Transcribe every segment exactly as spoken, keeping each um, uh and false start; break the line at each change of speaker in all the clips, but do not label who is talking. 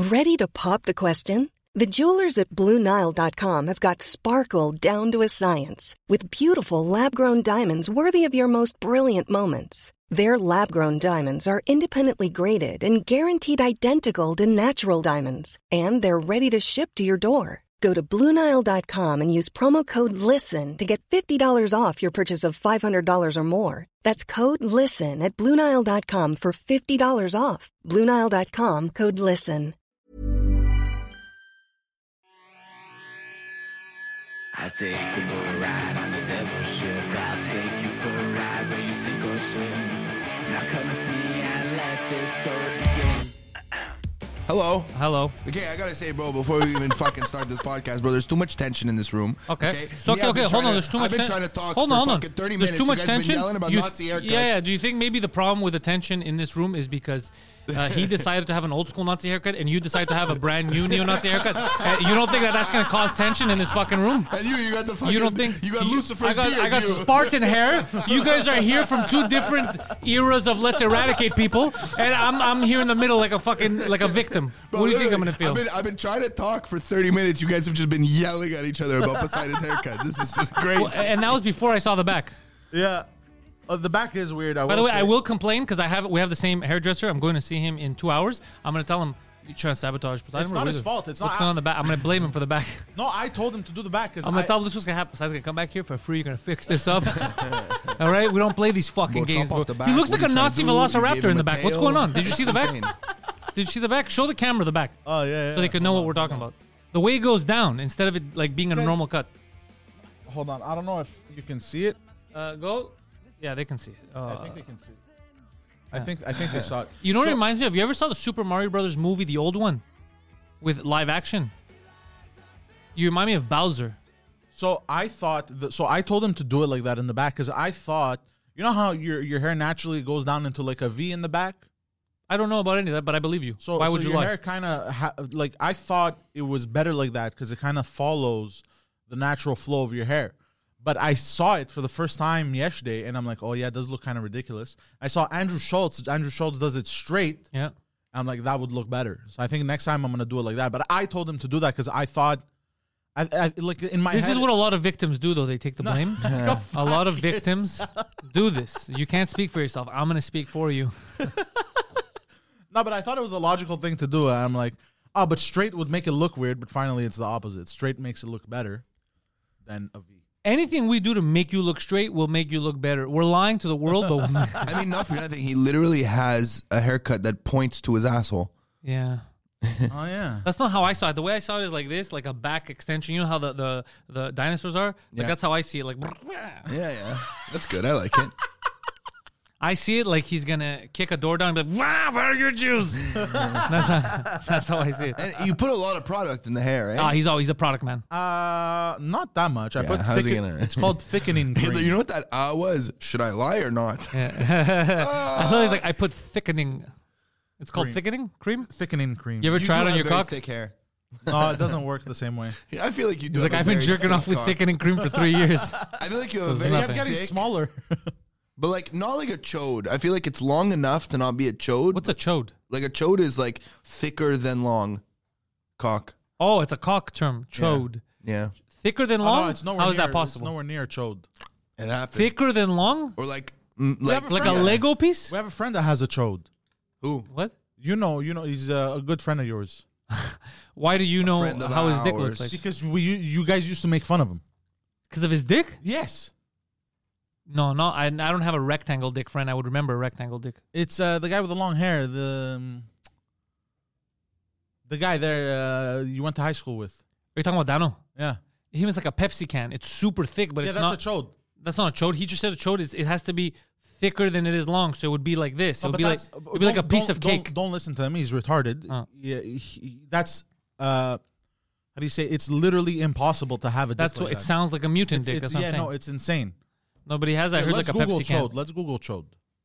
Ready to pop the question? The jewelers at Blue Nile dot com have got sparkle down to a science with beautiful lab-grown diamonds worthy of your most brilliant moments. Their lab-grown diamonds are independently graded and guaranteed identical to natural diamonds, and they're ready to ship to your door. Go to Blue Nile dot com and use promo code LISTEN to get fifty dollars off your purchase of five hundred dollars or more. That's code LISTEN at Blue Nile dot com for fifty dollars off. Blue Nile dot com, code LISTEN.
I'll take you for a ride on the devil's ship. I'll take you for a ride where you sink or swim. Now come with me and let this story begin.
Hello.
Hello.
Okay, I gotta say, bro, before we even fucking start this podcast, bro, there's too much tension in this room.
Okay.
okay?
So, okay, okay, hold on. There's too much
tension.
ten-
I've been trying to talk
hold
for
on, hold
fucking thirty
There's
minutes.
too much
you guys
tension.
Been yelling about
You,
Nazi haircuts.
yeah, yeah. Do you think maybe the problem with the tension in this room is because uh, he decided to have an old school Nazi haircut and you decided to have a brand new neo-Nazi haircut? Uh, you don't think that that's going to cause tension in this fucking room?
And you, you got the fucking.
You don't think
you got
you,
Lucifer's
I got,
beard.
I got
you.
Spartan hair. You guys are here from two different eras of let's eradicate people, and I'm I'm here in the middle like a fucking like a victim.
Bro,
what do you think I'm gonna feel?
I've been, I've been trying to talk for thirty minutes. You guys have just been yelling at each other about Poseidon's haircut. This is just crazy.
Well, and that was before I saw the back.
Yeah. Uh, the back is weird. I
By
will
the way,
say.
I will complain because I have we have the same hairdresser. I'm going to see him in two hours. I'm going to tell him you're trying to sabotage Poseidon.
It's not
What
his
is it?
fault. It's
What's
not-
going on in the back? I'm going to blame him for the back.
No, I told him to do the back because
I'm going to tell him this was going to happen. Poseidon's going to come back here for free. You're going to fix this up. All right? We don't play these fucking
Bro,
games.
chop off
Bro.
the
He
back.
looks
What
like
are
a
you trying
Nazi
to do? You gave
velociraptor
him
in the
a
back. What's
tail?
going on? Did you see the back?
Insane.
Did you see the back? Show the camera the back
Oh, yeah, yeah.
so they could know what we're talking about. The way it goes down instead of it like being a
Guys-
normal cut.
Hold on. I don't know if you can see it.
Uh, go. Yeah, they can see it. Uh,
I think they can see it. I think I think they saw it.
You know what
So-
it reminds me of? You ever saw the Super Mario Brothers movie, the old one, with live action? You remind me of Bowser.
So I thought, the, so I told him to do it like that in the back because I thought, you know how your your hair naturally goes down into like a V in the back.
I don't know about any of that, but I believe you.
So
why
so
would you
your
lie?
hair kind of ha- like I thought it was better like that because it kind of follows the natural flow of your hair. But I saw it for the first time yesterday, and I'm like, oh yeah, it does look kind of ridiculous. I saw Andrew Schultz. Andrew Schultz does it straight.
Yeah.
I'm like, that would look better. So I think next time I'm gonna do it like that. But I told him to do that because I thought, I, I like in my
This
head,
is what a lot of victims do, though. They take the blame. A lot of victims do this. You can't speak for yourself. I'm going to speak for you.
No, but I thought it was a logical thing to do. I'm like, oh, but straight would make it look weird. But finally, it's the opposite. Straight makes it look better than a V.
Anything we do to make you look straight will make you look better. We're lying to the world, but
I mean, not for nothing. He literally has a haircut that points to his asshole.
yeah.
Oh yeah.
That's not how I saw it. The way I saw it is like this, like a back extension. You know how the, the, the dinosaurs are? Like
Yeah.
that's how I see it. Like
Yeah, yeah. That's good. I like it.
I see it like he's gonna kick a door down and be like, "Wow, where are your Jews?" that's how, that's how I see it.
And you put a lot of product in the hair, right?
Ah, he's always a product man.
Uh, not that much. I
Yeah,
put
how's he
thicken,
gonna-
it's called thickening cream.
You know what that uh was? Should I lie or not?
I thought he's like, I put thickening. It's called
Cream.
thickening cream.
Thickening cream.
You ever
You
try
do
it on
have
your
very
cock?
thick hair.
No, it doesn't work the same way.
Yeah, I feel like you do.
He's like,
have a
I've been
very
jerking
thick
off with
cock.
thickening cream for three years.
I feel like you have a
Does
very
nothing.
I'm getting
thick,
smaller.
but like not like a chode. I feel like it's long enough to not be a chode.
What's a chode?
Like a chode is like thicker than long cock.
Oh, it's a cock term. Chode.
Yeah,
Thicker than
Oh,
long?
no, it's nowhere
How is
near,
that possible?
It's nowhere near chode.
it happens.
Thicker than long?
or like mm, like
have a
Like
friend-
a Lego piece?
We have a friend that has a chode.
who?
What?
You know, you know, he's a, a good friend of yours
Why do you know
friend of
how his dick
ours.
looks like?
because we you, you guys used to make fun of him.
Because of his dick?
Yes,
No, no. I, I don't have a rectangle dick friend. I would remember a rectangle dick.
it's uh, the guy with the long hair. The um, the guy there uh, you went to high school with.
Are you talking about Dano?
Yeah,
Him is like a Pepsi can. It's super thick, but
yeah,
it's
that's
not.
a chode.
That's not a chode. He just said a chode is it has to be thicker than it is long, so it would be like this. It
No,
would
but
be like
that's-
it would be like a
don't-
piece
don't-
of cake.
Don't, don't listen to him. He's retarded.
Oh.
Yeah, he, that's uh, how do you say? It's literally impossible to have a.
That's
dick
what
like
it
that.
sounds like a mutant
It's,
dick.
it's,
That's what
yeah,
I'm saying.
no, it's insane.
Nobody has. I
Here,
heard
let's
like a
Google
Pepsi can.
chode. Let's Google chode.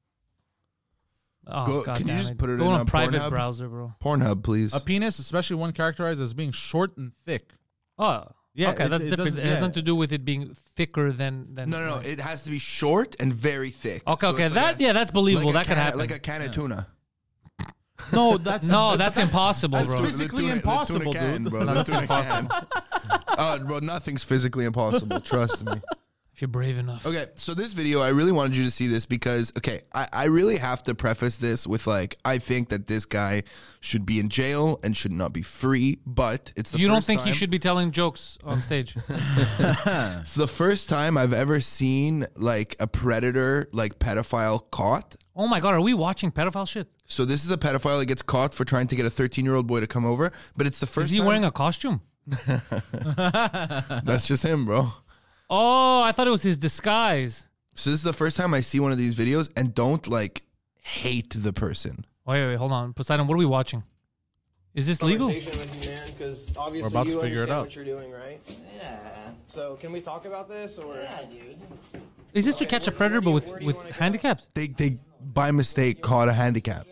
Oh,
Go-
God
can you
damn
just
it.
put it
Go
in
on
a
a private
Pornhub?
browser, bro.
Pornhub, please.
A penis, especially one characterized as being short and thick.
Oh,
Yeah,
okay,
it-
that's
it
different.
doesn't-
It has
yeah.
nothing to do with it being thicker than than.
no, no, no. It has to be short and very thick.
Okay,
So
okay,
it's
that
like a-
yeah, that's believable.
like a
that could
can of-
happen.
Like a can of tuna.
No, that's
No, that's impossible,
that's
bro.
too- Physically
The tuna- the
impossible,
tuna can,
dude.
bro.
No,
The
that's
tuna can. Uh, bro, nothing's physically impossible. Trust me.
If you're brave enough.
Okay, so this video, I really wanted you to see this because, okay, I, I really have to preface this with, like, I think that this guy should be in jail and should not be free, but it's the
You
first
don't think
time,
he should be telling jokes on stage?
It's the first time I've ever seen, like, a predator, like, pedophile caught.
Oh my God, are we watching pedophile shit?
So this is a pedophile that gets caught for trying to get a thirteen-year-old boy to come over, but it's the first
Is he
time.
wearing a costume?
That's just him, bro.
Oh, I thought it was his disguise.
So this is the first time I see one of these videos, and don't, like, hate the person.
Wait, wait, hold on. Poseidon, what are we watching? Is this legal?
Conversation with you, man, because obviously
We're about
you
to figure it
understand
out.
what you're doing, right?
Yeah.
So can we talk about this, or
Yeah, dude.
Is this to catch a
where-
predator,
where do
but
you-
with,
where do you
with
wanna go?
handicaps?
They, they by mistake, caught a handicap.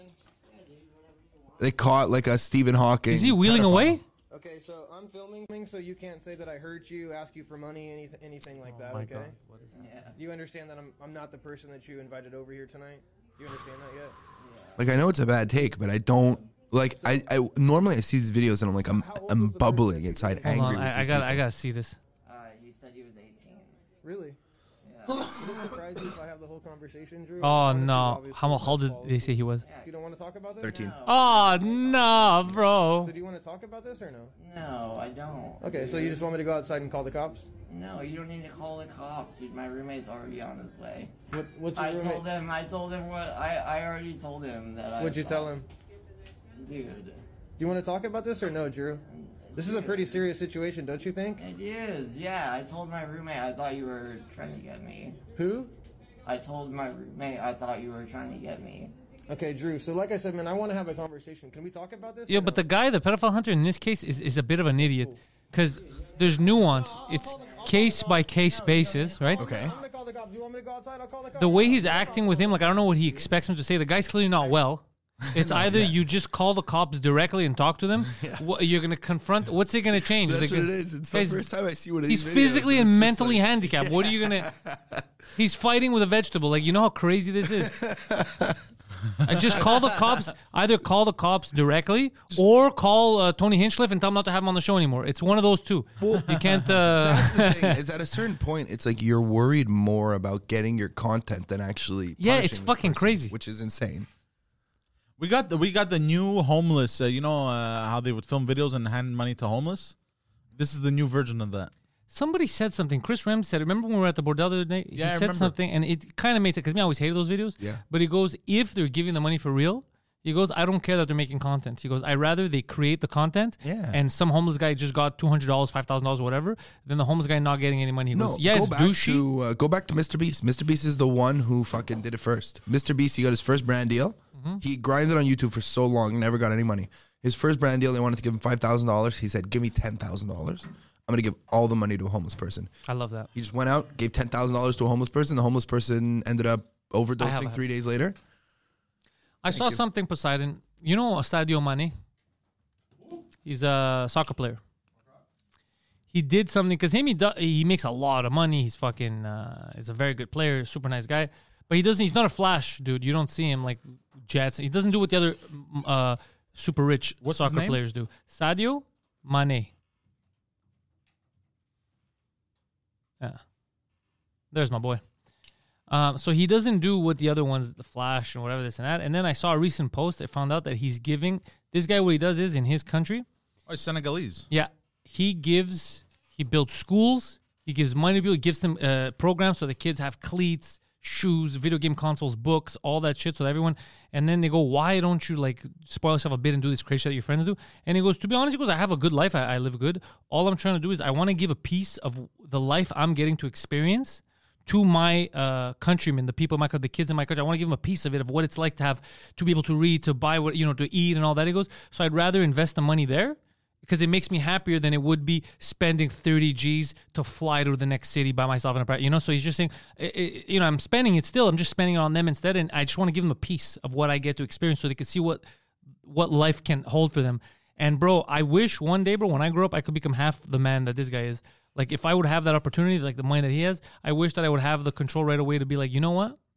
They caught, like, a Stephen Hawking.
Is he wheeling
pedophile.
away?
Okay, so I'm filming, so you can't say that I hurt you, ask you for money, anything, anything like that. Okay.
Yeah.
You understand that I'm I'm not the person that you invited over here tonight. Do you understand that yet?
Like, I know it's a bad take, but I don't like. I, I normally I see these videos and I'm like, I'm
How old
I'm
was the
bubbling
person?
inside,
Hold
angry.
on,
with
I, I
these
got,
people.
I got to see this.
Uh, he said he was eighteen.
Really?
Yeah.
Would it surprise you if I have the whole conversation, Drew?
Oh
Honestly,
no,
obviously,
how how did
that's
they say he was?
Yeah.
You don't want to talk about this?
Thirteen.
Oh no, bro.
So do you want to talk about this or no?
No, I don't.
Okay, so you just want me to go outside and call the cops?
No, you don't need to call the cops, dude. My roommate's already on his way.
What, what's your
I
roommate?
told him. I told him what. I I already told him that. I
What'd you tell
thought-
him?
Dude?
Do you want to talk about this or no, Drew? This is a pretty serious situation, don't you think?
It is. Yeah, I told my roommate I thought you were trying to get me.
Who?
I told my roommate I thought you were trying to get me.
Okay, Drew. So, like I said, man, I want to have a conversation. Can we talk about this?
Yeah,
or
but
no?
the guy, the pedophile hunter in this case, is, is a bit of an idiot because there's nuance. It's case by case basis, right?
Okay.
I'm gonna call the cops. You want me to go outside? I'll call the cops.
The way he's acting with him, like I don't know what he expects him to say. The guy's clearly not well. It's either you just call the cops directly and talk to them. What, you're gonna confront. What's it gonna change?
That's
They're
what it
gonna-
is. It's the
Guys,
first time I see one of
He's
these videos,
physically
and
and
it's just
mentally
like-
handicapped. What are you gonna? He's fighting with a vegetable. Like, you know how crazy this is. I just call the cops. Either call the cops directly or call uh, Tony Hinchcliffe and tell him not to have him on the show anymore. It's one of those two. You can't. Uh,
That's the thing. Is at a certain point, it's like you're worried more about getting your content than actually.
Yeah,
punishing
it's
this
fucking
person,
crazy.
which is insane.
We got the we got the new homeless. Uh, you know uh, how they would film videos and hand money to homeless. This is the new version of that.
Somebody said something. Chris Rem said, remember when we were at the Bordel the other day?
Yeah, I
he said
remember.
something, and it kind of made sense, because me, I always hated those videos.
Yeah.
But he goes, if they're giving the money for real, he goes, I don't care that they're making content. He goes, I rather they create the content,
Yeah.
and some homeless guy just got two hundred dollars, five thousand dollars, whatever, than the homeless guy not getting any money. He
No,
goes, yeah,
go
it's
back
douchey.
to uh, go back to Mister Beast. Mister Beast is the one who fucking did it first. Mister Beast, he got his first brand deal.
Mm-hmm.
He grinded on YouTube for so long, never got any money. His first brand deal, they wanted to give him five thousand dollars. He said, "Give me ten thousand dollars. I'm gonna give all the money to a homeless person."
I love that.
He just went out, gave ten thousand dollars to a homeless person. The homeless person ended up
I have
overdosing
a-
three days later.
I saw something, Poseidon. You know Sadio Mane? He's a soccer player. He did something because him he do, he makes a lot of money. He's fucking uh, he's a very good player, super nice guy. But he doesn't. He's not a flash dude. You don't see him like Jets. He doesn't do what the other mm, uh, super rich
What's his
soccer
name?
players do. Sadio Mane. Yeah, there's my boy. Um, so he doesn't do what the other ones, the Flash and whatever this and that. And then I saw a recent post. I found out that he's giving this guy. What he does is in his country.
Oh, it's Senegalese.
Yeah, he gives, he builds schools, he gives money to people, he gives them uh, programs so the kids have cleats, shoes, video game consoles, books, all that shit, so that everyone, and then they go, why don't you like spoil yourself a bit and do this crazy shit that your friends do? And he goes, to be honest, he goes, I have a good life, I, I live good. All I'm trying to do is I want to give a piece of the life I'm getting to experience to my uh, countrymen, the people in my country, the kids in my country. I want to give them a piece of it, of what it's like to have, to be able to read, to buy what, you know, to eat and all that. He goes, so I'd rather invest the money there because it makes me happier than it would be spending thirty G's to fly to the next city by myself in a private, you know? So he's just saying, i- i- you know, I'm spending it still. I'm just spending it on them instead. And I just want to give them a piece of what I get to experience so they can see what, what life can hold for them. And bro, I wish one day, bro, when I grow up, I could become half the man that this guy is. Like, if I would have that opportunity, like the money that he has, I wish that I would have the control right away to be like, you know what?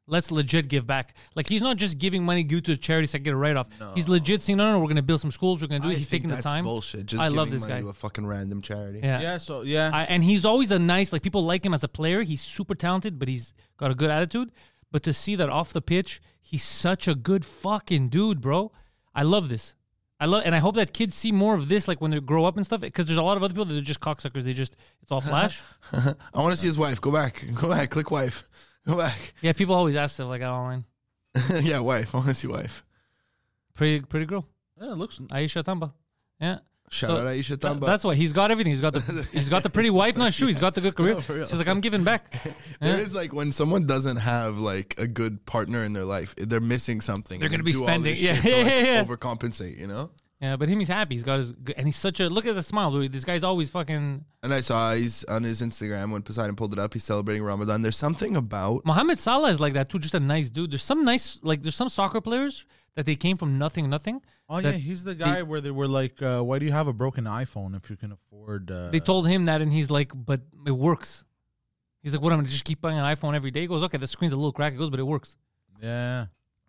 let's legit give back. Like he's not just giving money due to the charity so I get a write off. He's legit saying, no, no, no, we're gonna build some schools. We're gonna do it.
I
He's
think
taking the
that's
time.
bullshit. Just
I
giving
love this
money
guy.
to a fucking random charity.
Yeah.
Yeah, so yeah.
I, and he's always a nice, like people like him as a player. He's super talented, but he's got a good attitude. But to see that off the pitch, he's such a good fucking dude, bro. I love this. I love, and I hope that kids see more of this, like when they grow up and stuff. Because there's a lot of other people that are just cocksuckers. They just, it's all flash.
I want to see his wife. Go back. Go back. Click wife. Go back.
Yeah, people always ask stuff like that online.
Yeah, wife. I want to see wife.
Pretty, pretty girl.
Yeah, it looks.
Aisha Tamba. Yeah.
Shout
So,
out Aisha
Th-
Tamba.
That's why he's got everything. He's got the he's got the pretty wife. Not true. He's got the good career.
No, for real.
She's like, I'm giving back.
There
Yeah.
is like when someone doesn't have like a good partner in their life, they're missing something.
They're
and
gonna
they
be
do all
spending-
this
yeah,
shit to,
yeah,
like,
yeah, yeah.
overcompensate, you know.
Yeah, but him, he's happy. He's got his good, and he's such a look at the smile. Dude. This guy's always fucking.
And I saw he's on his Instagram when Poseidon pulled it up. He's celebrating Ramadan. There's something about
Mohamed Salah is like that too. Just a nice dude. There's some nice, like there's some soccer players that they came from nothing, nothing.
Oh yeah,
that
he's the guy where they were like, uh, "Why do you have a broken iPhone if you can afford?" Uh,
They told him that, and he's like, "But it works." He's like, "What? I'm gonna just keep buying an iPhone every day." He goes, "Okay, the screen's a little cracked." He goes, "But it works."
Yeah.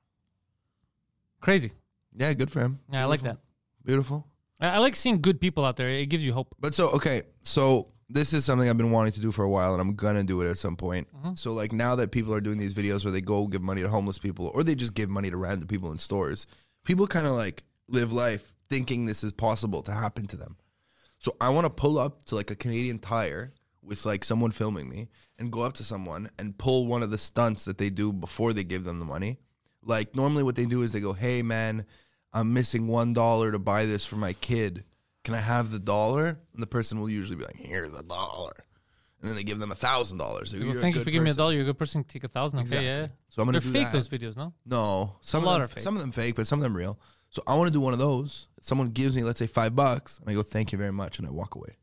Crazy.
yeah, good for him.
Yeah, I like that.
Beautiful.
I, I like seeing good people out there. It gives you hope.
But so okay, so this is something I've been wanting to do for a while, and I'm gonna do it at some point.
Mm-hmm.
So like now that people are doing these videos where they go give money to homeless people, or they just give money to random people in stores, people kind of like live life thinking this is possible to happen to them. So I want to pull up to like a Canadian Tire with like someone filming me and go up to someone and pull one of the stunts that they do before they give them the money. Like normally what they do is they go, "Hey man, I'm missing one dollar to buy this for my kid. Can I have the dollar?" And the person will usually be like, "Here's a dollar." And then they give them a thousand dollars.
Well, thank you for giving me a dollar. You're a good person. Take a thousand. Okay,
Exactly.
yeah.
So I'm gonna
They're
do
fake
that.
those videos, no?
No, some
A lot
of them,
are fake.
some of them fake, but some of them real. So I want to do one of those. Someone gives me, let's say, five bucks, and I go, "Thank you very much," and I walk away.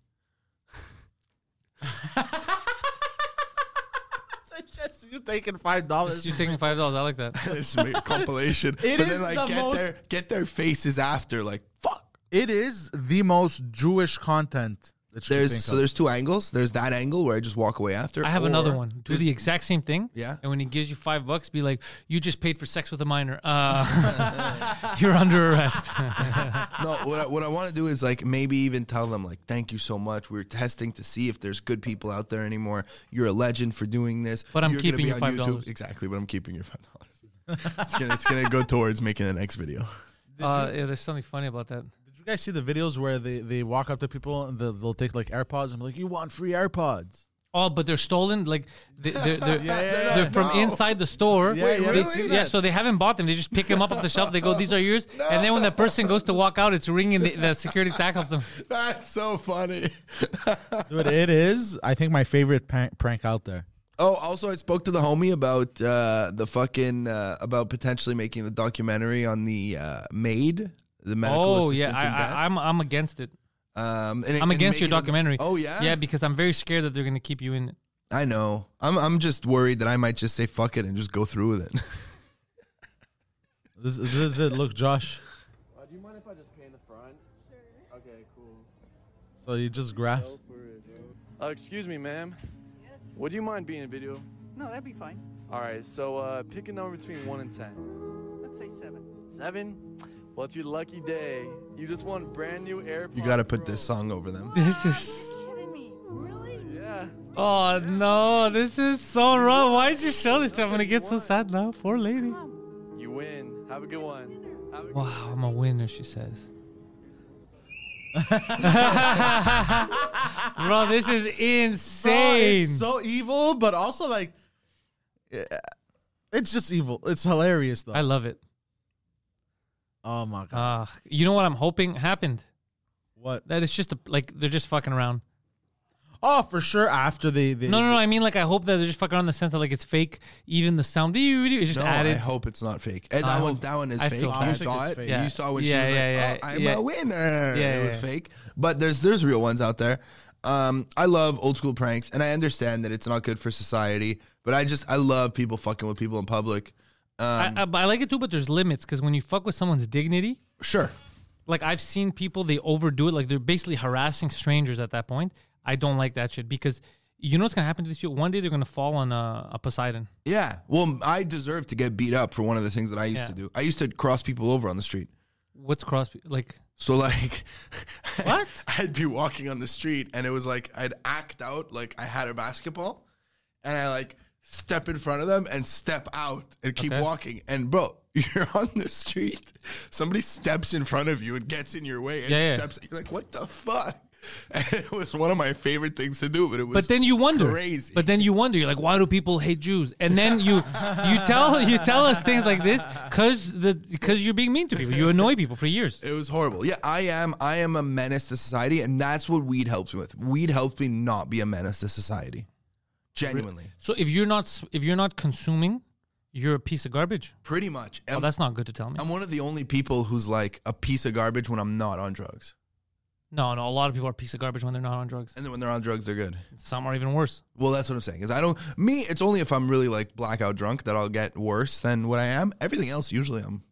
Just you taking five dollars.
You taking five dollars? I like that.
Just make a compilation.
It
but
is
then like
the
get
most-
their get their faces after, like fuck.
It is the most Jewish content that you can
There's
think
so
of.
there's two angles. There's that angle where I just walk away after.
I have another
or
one. Do
there's-
the exact same thing.
Yeah.
And when he gives you five bucks, be like, "You just paid for sex with a minor. Uh, you're under arrest."
No, what I, what I want to do is like maybe even tell them like, "Thank you so much. We're testing to see if there's good people out there anymore. You're a legend for doing this.
But I'm
You're gonna
keeping
be
your
on
five
YouTube."
dollars.
Exactly, but I'm keeping your five dollars. it's gonna it's gonna go towards making the next video.
uh, yeah, there's something funny about that.
Did you guys see the videos where they, they walk up to people and they'll, they'll take like AirPods and be like, "You want free AirPods?"
Oh, but they're stolen. Like they, they're they're,
yeah,
they're from
no.
inside the store.
Yeah, yeah.
They-
Really?
yeah. So they haven't bought them. They just pick them up off the shelf. They go, "These are yours." And then when that person goes to walk out, it's ringing. The, the security tackles them.
That's so funny.
Dude, it is, I think, my favorite prank, prank out there.
Oh, also, I spoke to the homie about uh, the fucking uh, about potentially making the documentary on the uh, maid, the medical
Oh
assistance
yeah, I,
in death.
I, I'm I'm against it.
Um, and,
I'm
and
against your
making it-
documentary.
Oh yeah,
Yeah, because I'm very scared that they're gonna keep you in it.
I know. I'm I'm just worried that I might just say fuck it and just go through with it.
This, this is it. Look, Josh.
Uh, do you mind if I just pay in the front? Sure. Okay, cool.
So he just grabs.
Go for it, bro. Uh, excuse me, ma'am.
Yes.
Would you mind being in video?
No, that'd be fine.
All right, so uh, pick a number between one and ten.
Let's say seven.
Seven? Well, it's your lucky day. You just won brand new AirPods.
You got to put
Pro.
this song over them.
This is.
Are you kidding me? Really?
Yeah.
Oh no, this is so wrong. Why'd you show this? I'm gonna get so sad now. Poor lady.
Come.
You win. Have a good one. Have a good
Wow, I'm a winner, she says. Bro, this is
Bro,
insane.
it's so evil, but also like, yeah, it's just evil. It's hilarious though.
I love it.
Oh my god.
Uh, you know what I'm hoping happened?
What?
That it's just a, like they're just fucking around.
Oh, for sure. After they, they
No, no, no. I mean, like, I hope that they're just fucking around in the sense that like it's fake. Even the sound, it's just
No,
added.
I hope it's not fake. And
I
that one,
hope-
that one is
I
fake.
feel
You
bad.
saw
It's
it.
fake.
Yeah.
You saw when
Yeah,
she was
yeah,
like,
yeah,
"Oh, I'm
yeah.
a winner."
Yeah,
it
yeah,
was
yeah.
fake. But there's there's real ones out there. Um, I love old school pranks, and I understand that it's not good for society. But I just I love people fucking with people in public. Um,
I, I, but I like it too, but there's limits because when you fuck with someone's dignity,
sure.
like I've seen people they overdo it, like they're basically harassing strangers at that point. I don't like that shit because You know what's gonna happen to these people? One day they're gonna fall on a, a Poseidon.
Yeah. Well, I deserve to get beat up for one of the things that I used
Yeah.
to do. I used to cross people over on the street.
What's cross like?
So like,
What?
I'd be walking on the street and it was like I'd act out like I had a basketball, and I like step in front of them and step out and keep
Okay.
walking. And bro, you're on the street, somebody steps in front of you and gets in your way and
Yeah, yeah.
steps. You're like, what the fuck? And it was one of my favorite things to do, but it was.
But then you wonder.
crazy.
But then you wonder. You're like, why do people hate Jews? And then you you tell you tell us things like this because the because you're being mean to people. You annoy people for years.
It was horrible. Yeah, I am. I am a menace to society, and that's what weed helps me with. Weed helps me not be a menace to society. Genuinely,
So if you're not s- if you're not consuming, you're a piece of garbage.
pretty much.
Oh,
I'm,
that's not good to tell me.
I'm one of the only people who's like a piece of garbage when I'm not on drugs,
No, no. A lot of people are a piece of garbage when they're not on drugs.
and then when they're on drugs, they're good.
Some are even worse.
Well, that's what I'm saying. Is I don't. Me, it's only if I'm really like blackout drunk that I'll get worse than what I am. Everything else, usually, I'm.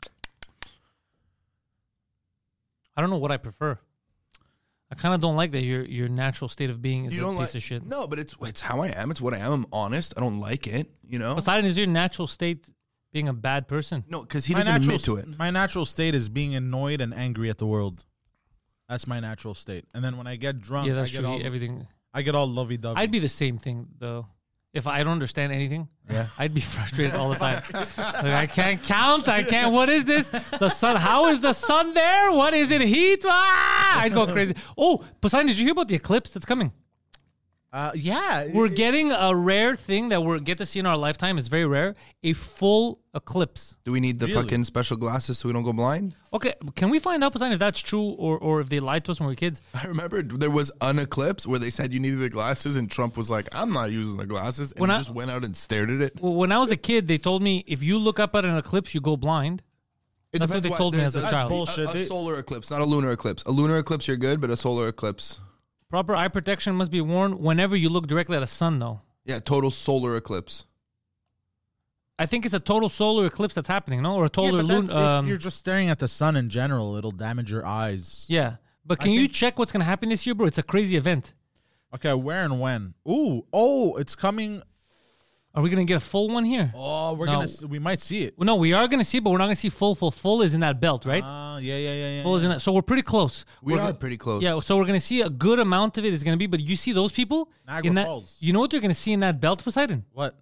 I don't know what I prefer. I kind of don't like that your your natural state of being is
You
a
don't
piece
like
of shit.
No, but it's it's how I am. It's what I am. I'm honest. I don't like it. You know.
Poseidon, is your natural state being a bad person?
No, because he
my
doesn't
natural
admit to
s-
it.
My natural state is being annoyed and angry at the world. That's my natural state. And then when I get drunk,
Yeah, that's
I get
true.
all
Everything.
I get all lovey dovey.
I'd be the same thing though. If I don't understand anything,
Yeah.
I'd be frustrated all the time. Like, I can't count. I can't. What is this? The sun. How is the sun there? What is it? Heat? Ah! I'd go crazy. Oh, Poseidon, did you hear about the eclipse that's coming?
Uh, yeah,
We're getting a rare thing that we're get to see in our lifetime. It's very rare. A full eclipse.
Do we need the
Really?
fucking special glasses so we don't go blind?
Okay, can we find out, Poseidon, if that's true or, or if they lied to us when we were kids?
I remember there was an eclipse where they said you needed the glasses, and Trump was like, "I'm not using the glasses," and
When
he
I-
just went out and stared at it.
Well, when I was a kid, they told me if you look up at an eclipse, you go blind.
It
That's what
depends
they told me
there's
as a
a-
child.
bullshit.
A, a
They-
solar eclipse, not a lunar eclipse. A lunar eclipse, you're good, but a solar eclipse,
Proper eye protection must be worn whenever you look directly at a sun, though.
yeah, total solar eclipse.
I think it's a total solar eclipse that's happening, no? Or a
Yeah,
total
but
lunar.
that's-
Um,
if you're just staring at the sun in general, it'll damage your eyes.
yeah. But
I
can you
think-
check what's going to happen this year, bro? It's a crazy event.
Okay, where and when? Ooh, oh, it's coming.
Are we going to get a full one here?
Oh, we're
No.
gonna. s- We might see it.
Well, no, we are going to see it, but we're not going to see full, full. Full is in that belt, right?
Ah, yeah, yeah, yeah, yeah.
full is in that. So we're pretty close.
We
We're
are
go-
pretty close.
Yeah, so we're going to see a good amount of it is going to be, but you see those people?
Niagara
in that,
Falls.
You know what they're going to see in that belt, Poseidon?
What?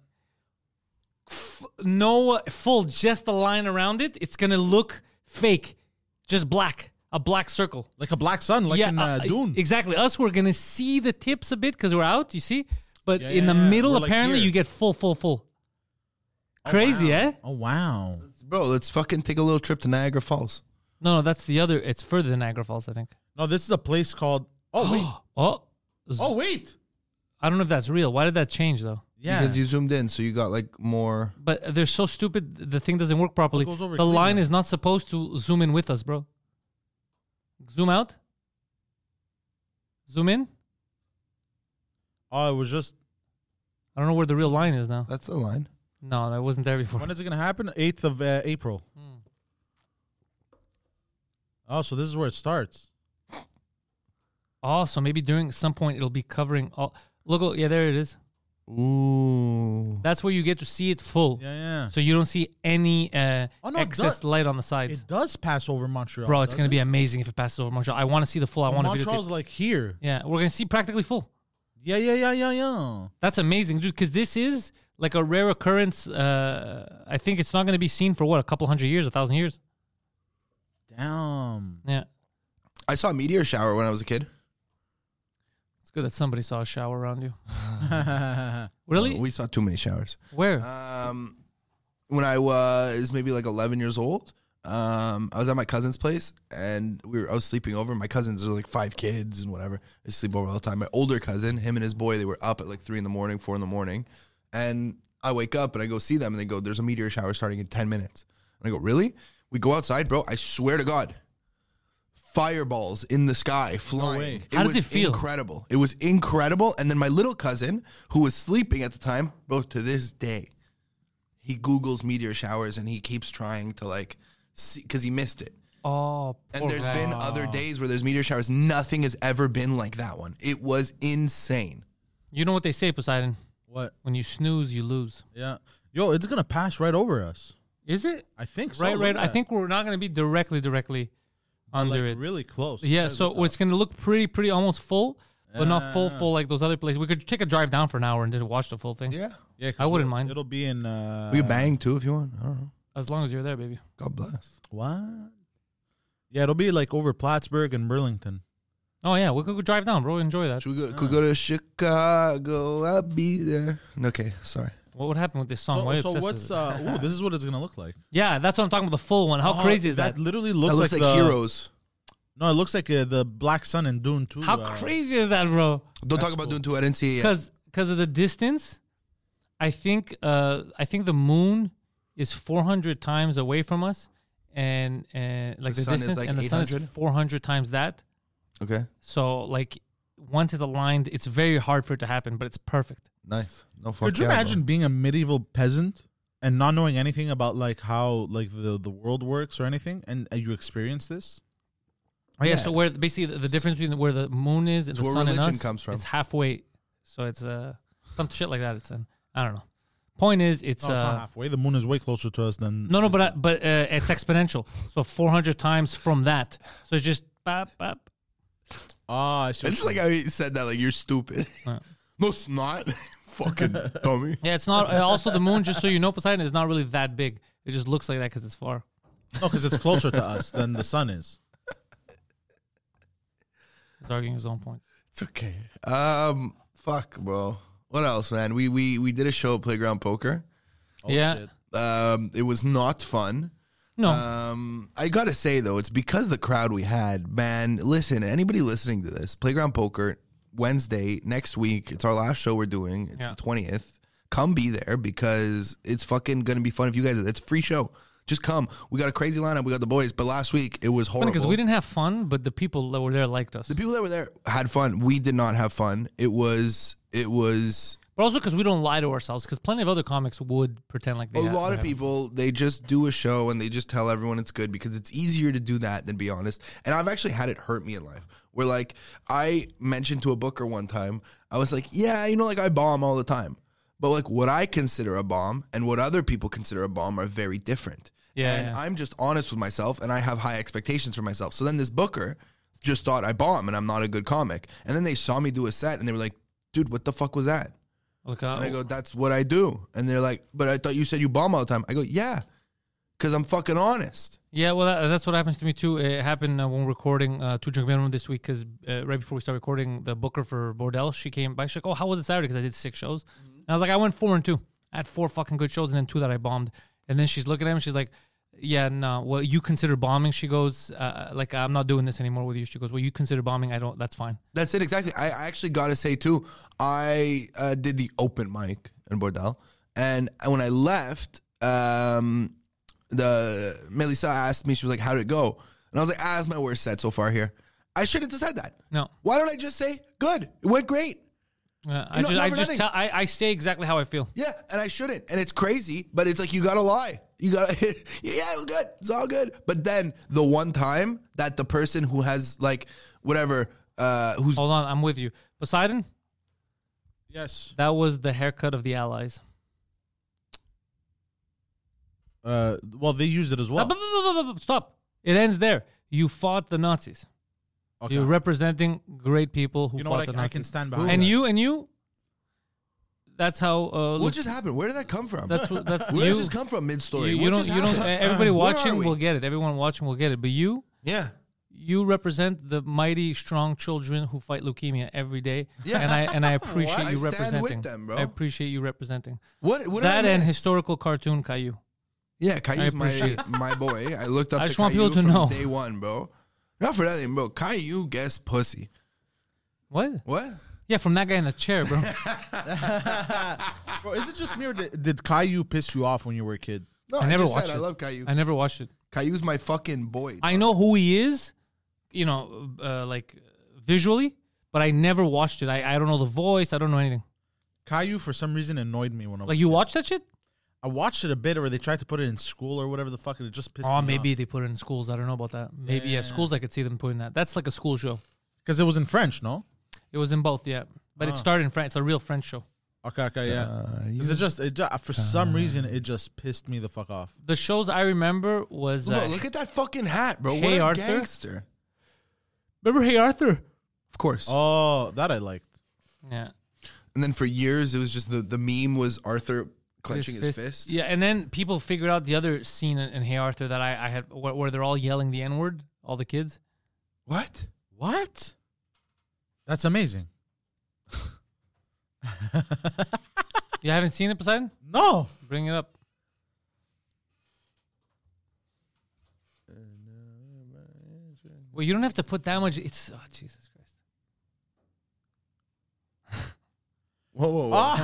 No uh, full, just the line around it. It's going to look fake, just black, a black circle.
Like a black sun, like in uh,
uh,
Dune.
Exactly. Us, we're going to see the tips a bit because we're out, you see? But
Yeah,
in
yeah,
the
yeah.
middle,
We're like
apparently,
here.
you get full, full, full.
Oh,
Crazy,
wow.
eh?
Oh wow.
Bro, let's fucking take a little trip to Niagara Falls.
No, no, that's the other. It's further than Niagara Falls, I think.
No, this is a place called. Oh wait.
oh,
Oh wait.
I don't know if that's real. Why did that change, though?
Yeah.
Because you zoomed in, so you got like more.
But they're so stupid. The thing doesn't work properly.
goes over
The line
Cleveland.
is not supposed to zoom in with us, bro. Zoom out. Zoom in.
Oh, it was just.
I don't know where the real line is now.
That's the line.
No, that wasn't there before.
When is it gonna happen? Eighth of uh, April.
Hmm.
Oh, so this is where it starts.
Oh, so maybe during some point it'll be covering all. Look, look, yeah, there it is.
Ooh.
That's where you get to see it full.
Yeah, yeah.
So you don't see any uh,
Oh, no, it
excess
does-
light on the sides.
It does pass over Montreal.
Bro, it's
doesn't
going to be
it?
amazing if it passes over Montreal. I want to see the full. I
Well,
want to
Montreal's
videotape.
like here.
Yeah, we're going to see practically full.
Yeah, yeah, yeah, yeah, yeah.
That's amazing, dude, because this is like a rare occurrence. Uh, I think it's not going to be seen for, what, a couple hundred years, a thousand years?
Damn.
Yeah.
I saw a meteor shower when I was a kid.
It's good that somebody saw a shower around you. Really?
We saw too many showers.
Where?
Um, when I was maybe like eleven years old, um, I was at my cousin's place and we were. I was sleeping over. My cousins, there's like five kids and whatever. They sleep over all the time. My older cousin, him and his boy, they were up at like three in the morning, four in the morning, and I wake up and I go see them and they go, "There's a meteor shower starting in ten minutes." And I go, "Really?" We go outside, bro. I swear to God. Fireballs in the sky flying.
way.
How does
was
it feel?
Incredible. It was incredible. And then my little cousin, who was sleeping at the time, bro, to this day, he Googles meteor showers and he keeps trying to like see because he missed it.
Oh,
And
poor
there's
guy.
been other days where there's meteor showers. Nothing has ever been like that one. It was insane.
You know what they say, Poseidon?
What?
When you snooze, you lose.
Yeah. Yo, it's gonna pass right over us.
Is it?
I think so.
Right,
Look
right.
at
I
that.
think we're not going to be directly, directly under
like
it.
really close.
Yeah,
Check
so
this
it's going to look pretty, pretty almost full, but not full,
Yeah.
full like those other places. We could take a drive down for an hour and just watch the full thing.
Yeah.
Yeah, 'cause
I wouldn't
it'll-
mind.
It'll be in. Uh,
We can bang too if you want. I don't know.
As long as you're there, baby.
God bless.
What? Yeah, it'll be like over Plattsburgh and Burlington.
Oh, yeah. We could go drive down, bro. Enjoy that.
Should we go? Could we go to Chicago? I'll be there. Okay, sorry.
What would happen with this song?
So,
Why are you
so
obsessed
what's?
with it?
Uh, ooh, this is what it's gonna look like.
Yeah, that's what I'm talking about. The full one. How
Oh,
crazy is that?
That literally
That
looks,
looks
like,
like,
the,
Heroes.
No, it looks like uh, the Black Sun in Dune too.
How
uh,
crazy is that, bro?
Don't talk
That's
about
cool.
doing two. I didn't see it yet.
Because because of the distance, I think uh I think the moon is four hundred times away from us, and and like
The
the,
sun is
distance,
like
and the sun is
eight hundred?
four hundred times that.
Okay,
So like once it's aligned, it's very hard for it to happen, but it's perfect.
nice. No fuck
Could you
yeah, bro.
imagine being a medieval peasant and not knowing anything about like how like the, the world works or anything, and uh, you experience this?
Oh, yeah,
Yeah.
So where basically the, the difference between where the moon is and
It's
the
where
sun and
religion
us,
comes from.
it's halfway. So it's uh some shit like that. It's in. I don't know. Point is, it's
No, it's not
uh
halfway. The moon is way closer to us than
no no, but uh, but uh, it's exponential. So four hundred times from that. So it's just bap bap.
oh, I see.
I
what
just
you
like how he said that. Like you're stupid.
Uh.
No, it's not. Fucking dummy.
Yeah, it's not. Uh, also, the moon, just so you know, Poseidon is not really that big. It just looks like that because it's far.
No, because it's closer to us than the sun is.
He's arguing his own point.
It's okay. Um, fuck, bro. What else, man? We we we did a show at Playground Poker.
Oh,
Yeah.
shit.
Um, it was not fun.
No,
Um, I gotta say though, it's because the crowd we had. Man, listen, anybody listening to this, Playground Poker Wednesday next week. It's our last show we're doing. It's
Yeah.
the twentieth. Come be there because it's fucking gonna be fun if you guys. It's a free show. Just come. We got a crazy lineup. We got the boys. But last week it was horrible.
because we didn't have fun, but the people that were there liked us.
The people that were there had fun. We did not have fun. It was. It was.
But also because we don't lie to ourselves. Because plenty of other comics would pretend like they
A
have-
lot
they
of
have-
people, they just do a show and they just tell everyone it's good because it's easier to do that than be honest. And I've actually had it hurt me in life. Where like I mentioned to a booker one time, I was like, yeah, you know, like I bomb all the time. But like what I consider a bomb and what other people consider a bomb are very different.
Yeah,
And
yeah.
I'm just honest with myself and I have high expectations for myself. So then this booker just thought I bomb and I'm not a good comic. And then they saw me do a set and they were like, dude, what the fuck was that?
Like, uh,
And I go, that's what I do. And they're like, but I thought you said you bomb all the time. I go, yeah, because I'm fucking honest.
yeah, well, that, that's what happens to me too. It happened uh, when recording uh, Two Drink Minimum this week because uh, right before we started recording, the booker for Bordel, she came by. She's like, "Oh, how was it Saturday?" Because I did six shows. And I was like, "I went four and two. I had four fucking good shows, and then two that I bombed." And then she's looking at me. She's like, "Yeah, no. Well, you consider bombing?" She goes, uh, "Like I'm not doing this anymore with you." She goes, "Well, you consider bombing? I don't. That's fine."
That's it, exactly. I I actually got to say, too, I uh, did the open mic in Bordel. And when I left, um, the Melissa asked me, she was like, how did it go? And I was like, ah, it's my worst set so far here. I shouldn't have said that.
No,
Why don't I just say, good, it went great?
uh, I
know,
just,
not
I
for
just
nothing.
tell, I, I say exactly how I feel.
Yeah, and I shouldn't. And it's crazy, but it's like you gotta lie. You gotta, yeah, it was good. It's all good. But then the one time that the person who has like whatever, uh, who's
Hold on, I'm with you, Poseidon.
Yes.
That was the haircut of the Allies.
Uh, well, they use it as well.
Stop. It ends there. You fought the Nazis.
Okay.
You're representing great people who
You know
fought
what?
the
I,
Nazis.
I can stand behind.
and
that.
you and you. That's how. Uh,
what
look,
just happened? Where did that come from?
that's what. That's
Where
you.
does this come from mid story?
You, you don't. You don't. uh, Everybody watching will get it. Everyone watching will get it. But you,
Yeah.
you represent the mighty, strong children who fight leukemia every day.
Yeah.
And I and I appreciate
I
you
stand
representing.
with them, bro.
I appreciate you representing
What? What did
that
I
and
miss?
historical cartoon Caillou.
Yeah, Caillou's my
appreciate
my boy. I looked up
I
to
just want
Caillou
people to
from
know.
day one, bro. Not for nothing, bro. Caillou gets pussy.
What?
What?
Yeah, from that guy in the chair, bro.
Bro, is it just me or did, did Caillou piss you off when you were a kid?
No,
I never
just
watched
said
it.
I love Caillou.
I never watched it.
Caillou's my fucking boy.
I know who he is, you know, uh, like visually, but I never watched it. I, I don't know the voice. I don't know anything.
Caillou, for some reason, annoyed me when I was
Like
a
you
kid.
watched that shit?
I watched it a bit, or they tried to put it in school or whatever the fuck, and it just pissed
Oh,
me
maybe they put it in schools. I don't know about that. Maybe yeah,
Yeah.
schools I could see them putting that. That's like a school show.
Because it was in French, no?
It was in both, yeah. but it
Oh.
started in France. It's a real French show.
Okay, okay, yeah.
Uh,
Because it just, it ju- for some reason, it just pissed me the fuck off.
The shows I remember was
Bro,
uh,
look at that fucking hat, bro.
Hey
what a
Arthur.
gangster.
remember Hey Arthur?
Of course.
Oh, that I liked.
Yeah,
And then for years, it was just the, the meme was Arthur clenching his, fist.
Yeah, and then people figured out the other scene in, in Hey Arthur that I, I had where, where they're all yelling the N word, all the kids.
What?
What? That's amazing.
You haven't seen it, Poseidon?
No.
Bring it up. Well, you don't have to put that much. It's oh Jesus Christ.
Whoa, whoa, whoa.
Nah.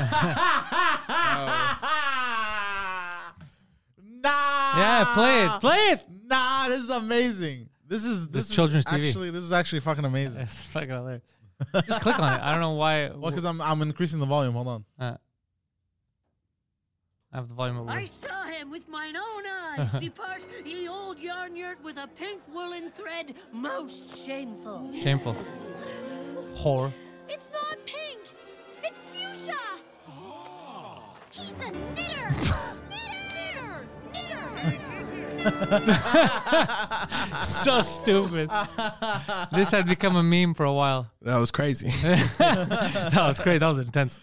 Yeah, play it, play it.
Nah, this is amazing. This is
This
this, is
children's T V.
Actually, this is actually fucking amazing.
It's fucking hilarious. Just click on it. I don't know why.
Well, because I'm I'm increasing the volume. Hold on.
Uh, I have the volume over.
I saw him with mine own eyes depart, ye old yarn yurt with a pink woolen thread, most shameful.
Shameful. Whore.
It's not pink. It's fuchsia. He's a knitter. knitter. Knitter.
So stupid. This had become a meme for a while.
That was crazy.
That was great. That was intense.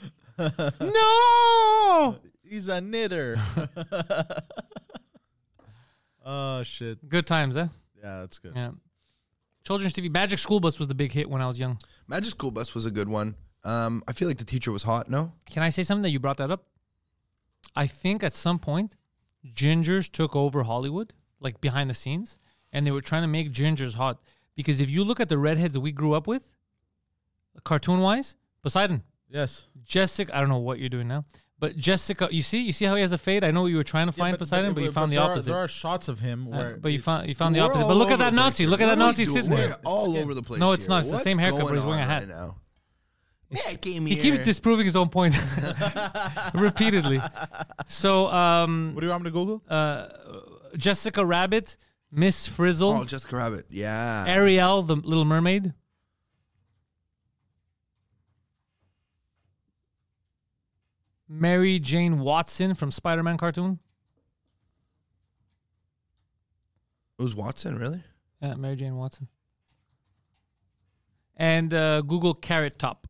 No.
He's a knitter. Oh shit.
Good times, eh?
Yeah, that's good.
Yeah. Children's T V. Magic School Bus was the big hit when I was young.
Magic School Bus was a good one. Um, I feel like the teacher was hot, no?
Can I say something that you brought that up? I think at some point, gingers took over Hollywood, like behind the scenes, and they were trying to make gingers hot. Because if you look at the redheads that we grew up with, cartoon-wise, Poseidon,
Yes.
Jessica, I don't know what you're doing now, but Jessica, you see, you see how he has a fade. I know what you were trying to find Poseidon, but, you found the
there
opposite.
Are, there are shots of him
Uh,
where,
but you
it's-
found you found the
We're
opposite.
all
But look at
over
that
the
Nazi.
place
Look
here.
at that
What are
Nazi
we doing?
sitting there.
We're all over the place.
No, it's
here.
not. It's the
What's
same haircut, but
going
he's wearing a
on
hat.
right now? Yeah, I came
He
here.
keeps disproving his own point repeatedly. So, um,
What do you want me to Google?
uh, Jessica Rabbit, Miss Frizzle,
Oh, Jessica Rabbit. Yeah.
Ariel, the Little Mermaid. Mary Jane Watson from Spider-Man cartoon.
It was Watson, really?
Yeah, Mary Jane Watson. And uh, Google Carrot Top.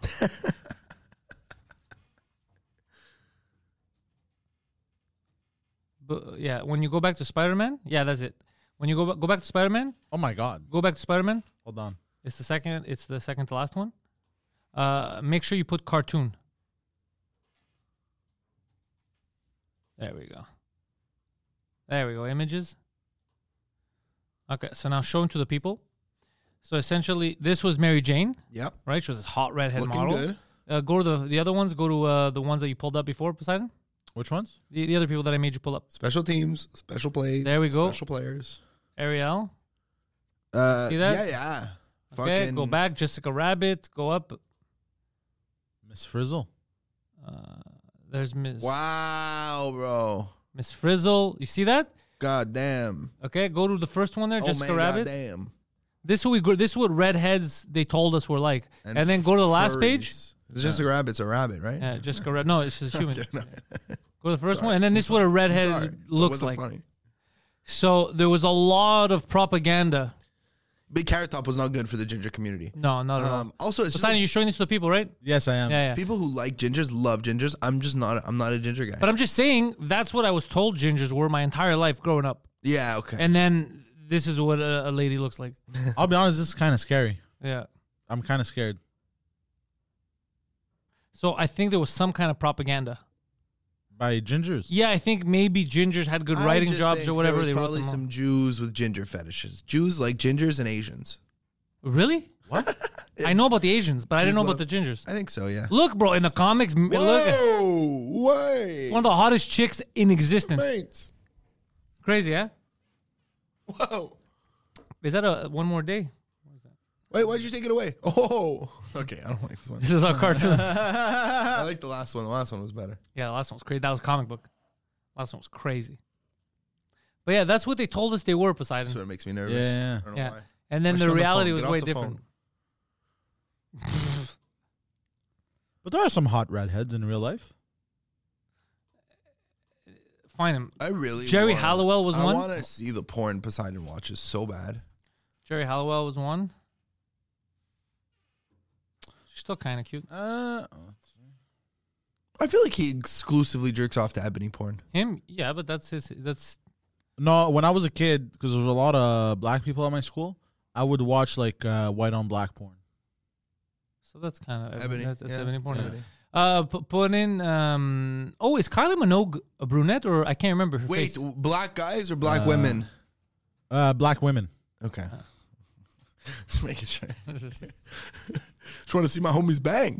But yeah, when you go back to Spider-Man, yeah, that's it. When you go ba- go back to Spider-Man,
Oh my god.
go back to Spider-Man.
Hold on.
It's the second. It's the second to last one. Uh, make sure you put cartoon. There we go. There we go. Images. Okay, so now show them to the people. So essentially, this was Mary Jane,
Yep.
right? She was a hot redhead
Looking
model.
good.
Uh, go to the the other ones. Go to uh, the ones that you pulled up before, Poseidon.
Which ones?
The, the other people that I made you pull up.
Special teams, special plays.
There we go.
Special players.
Ariel.
Uh,
See that?
Yeah, yeah.
Okay,
Fucking
go back. Jessica Rabbit. Go up.
Miss Frizzle.
Uh, there's Miss
Wow, bro.
Miss Frizzle. You see that?
God damn.
Okay, go to the first one there,
Oh,
Jessica
man,
Rabbit.
goddamn.
This is what we go. This is what redheads they told us were like. And, then go to the last page.
furries. It's just a rabbit's a rabbit, right?
Yeah, Jessica Rabbit. No, it's just human.
No.
Go to the first
Sorry.
one, and then this is what a
I'm
redhead
sorry. It
looks
wasn't
like.
funny.
So there was a lot of propaganda.
Big Carrot Top was not good for the ginger community.
No, not at all.
Um, also, it's just
Poseidon,
like
you're showing this to the people, right?
Yes, I am.
Yeah, yeah.
people who like gingers love gingers. I'm just not. I'm not a ginger guy.
But I'm just saying that's what I was told gingers were my entire life growing up.
yeah, okay.
And then this is what a, a lady looks like.
I'll be honest, this is kind of scary.
Yeah.
I'm kind of scared.
So I think there was some kind of propaganda.
By gingers.
Yeah, I think maybe gingers had good
I
writing
just
jobs
think
or whatever.
There was
They wrote
probably
them all.
some Jews with ginger fetishes. Jews like gingers and Asians.
Really? What? I know about the Asians, but I didn't
Jews
know
love-
about the gingers.
I think so. Yeah.
Look, bro, in the comics, m- look,
Whoa! Way.
one of the hottest chicks in existence.
Mates.
Crazy, huh?
Whoa.
Is that a one more day?
Wait, why'd you take it away? Oh, okay. I don't like this one.
This is our cartoons.
I like the last one. The last one was better.
Yeah, the last one was crazy. That was a comic book. Last one was crazy. But yeah, that's what they told us they were, Poseidon.
That's what makes me nervous.
Yeah.
I don't know
Yeah.
why.
And then
Why
the
show 'em
reality
phone?
was
Get off
way
the
different.
phone.
But there are some hot redheads in real life.
Find him.
I really
Jerry
wanna,
Halliwell was
I
one.
I want to see the porn Poseidon watches so bad.
Jerry Halliwell was one. She's still kind of cute.
Uh,
I feel like he exclusively jerks off to ebony porn.
Him, yeah, but that's his. That's
no, when I was a kid, because there was a lot of black people at my school, I would watch like uh, white on black porn.
so. That's kind of
Ebony,
That's, that's
yeah,
ebony porn.
it's ebony.
Uh, pu- put in. Um, oh, is Kylie Minogue a brunette or I can't remember her
Wait,
face.
w- black guys or black
Uh,
women?
Uh, black women.
Okay. Just making sure. Just want to see my homies bang.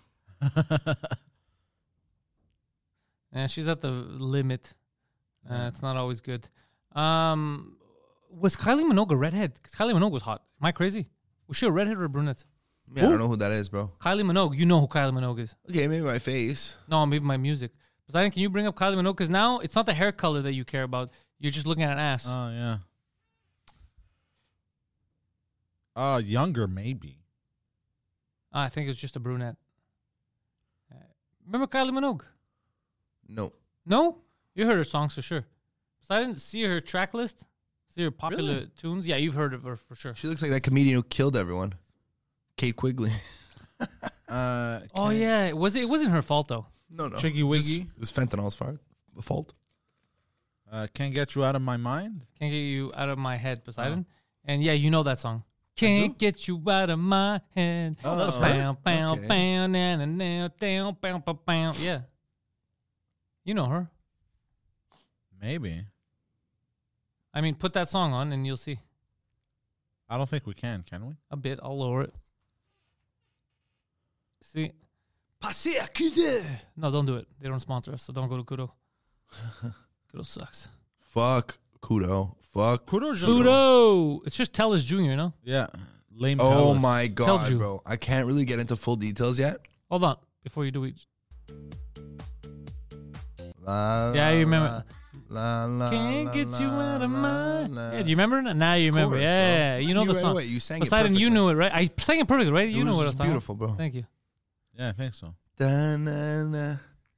Yeah, she's at the limit. Uh, it's not always good. Um, was Kylie Minogue a redhead? 'Cause Kylie Minogue was hot. Am I crazy? Was she a redhead or a brunette?
Yeah, I don't know who that is, bro.
Kylie Minogue. You know who Kylie Minogue is.
Okay, maybe my face.
No, maybe my music. Poseidon, can you bring up Kylie Minogue? Because now it's not the hair color that you care about. You're just looking at an ass.
Oh, yeah. Uh, younger, maybe.
Ah, I think it's just a brunette. Uh, Remember Kylie Minogue?
No.
No? You heard her songs for sure. So I didn't see her track list. See her popular
Really?
tunes. Yeah, you've heard of her for sure.
She looks like that comedian who killed everyone. Kate Quigley.
Uh,
Oh yeah, was it? It wasn't her fault though.
No, no.
Chiggy
Just-
Wiggy.
It was fentanyl's fault. The fault.
Uh, can't get you out of my mind.
Can't get you out of my head, Poseidon. And yeah, you know that song. Can't get you out of my head.
Oh,
Those
her?
bam, bam,
Okay.
bam, na, na, na, down, bam, bam, bam. Yeah, you know her.
Maybe.
I mean, put that song on and you'll see
I don't think we can. Can we?
a bit. I'll lower it. See,
Passez à Kudo.
no, don't do it. They don't sponsor us, so don't go to Kudo. Kudo sucks.
Fuck Kudo. Fuck.
Kudo's just
Kudo. It's just Tellus Junior No,
Yeah. Lame.
Oh
Palace.
my
Tell
god,
you.
bro. I can't really get into full details yet.
hold on before you do it.
La,
Yeah, I remember.
La, la,
Can't
la,
get you
la,
out of
la,
my.
la.
Yeah, do you remember? Now you remember.
course,
Yeah,
bro.
you know
You
the
right
song.
away. You sang it
Poseidon, you
perfectly.
knew it, right? I sang it perfectly, right? You
It
know
was
what I was talking
beautiful,
about.
bro.
Thank you.
Yeah, I think so.
Da-na-na,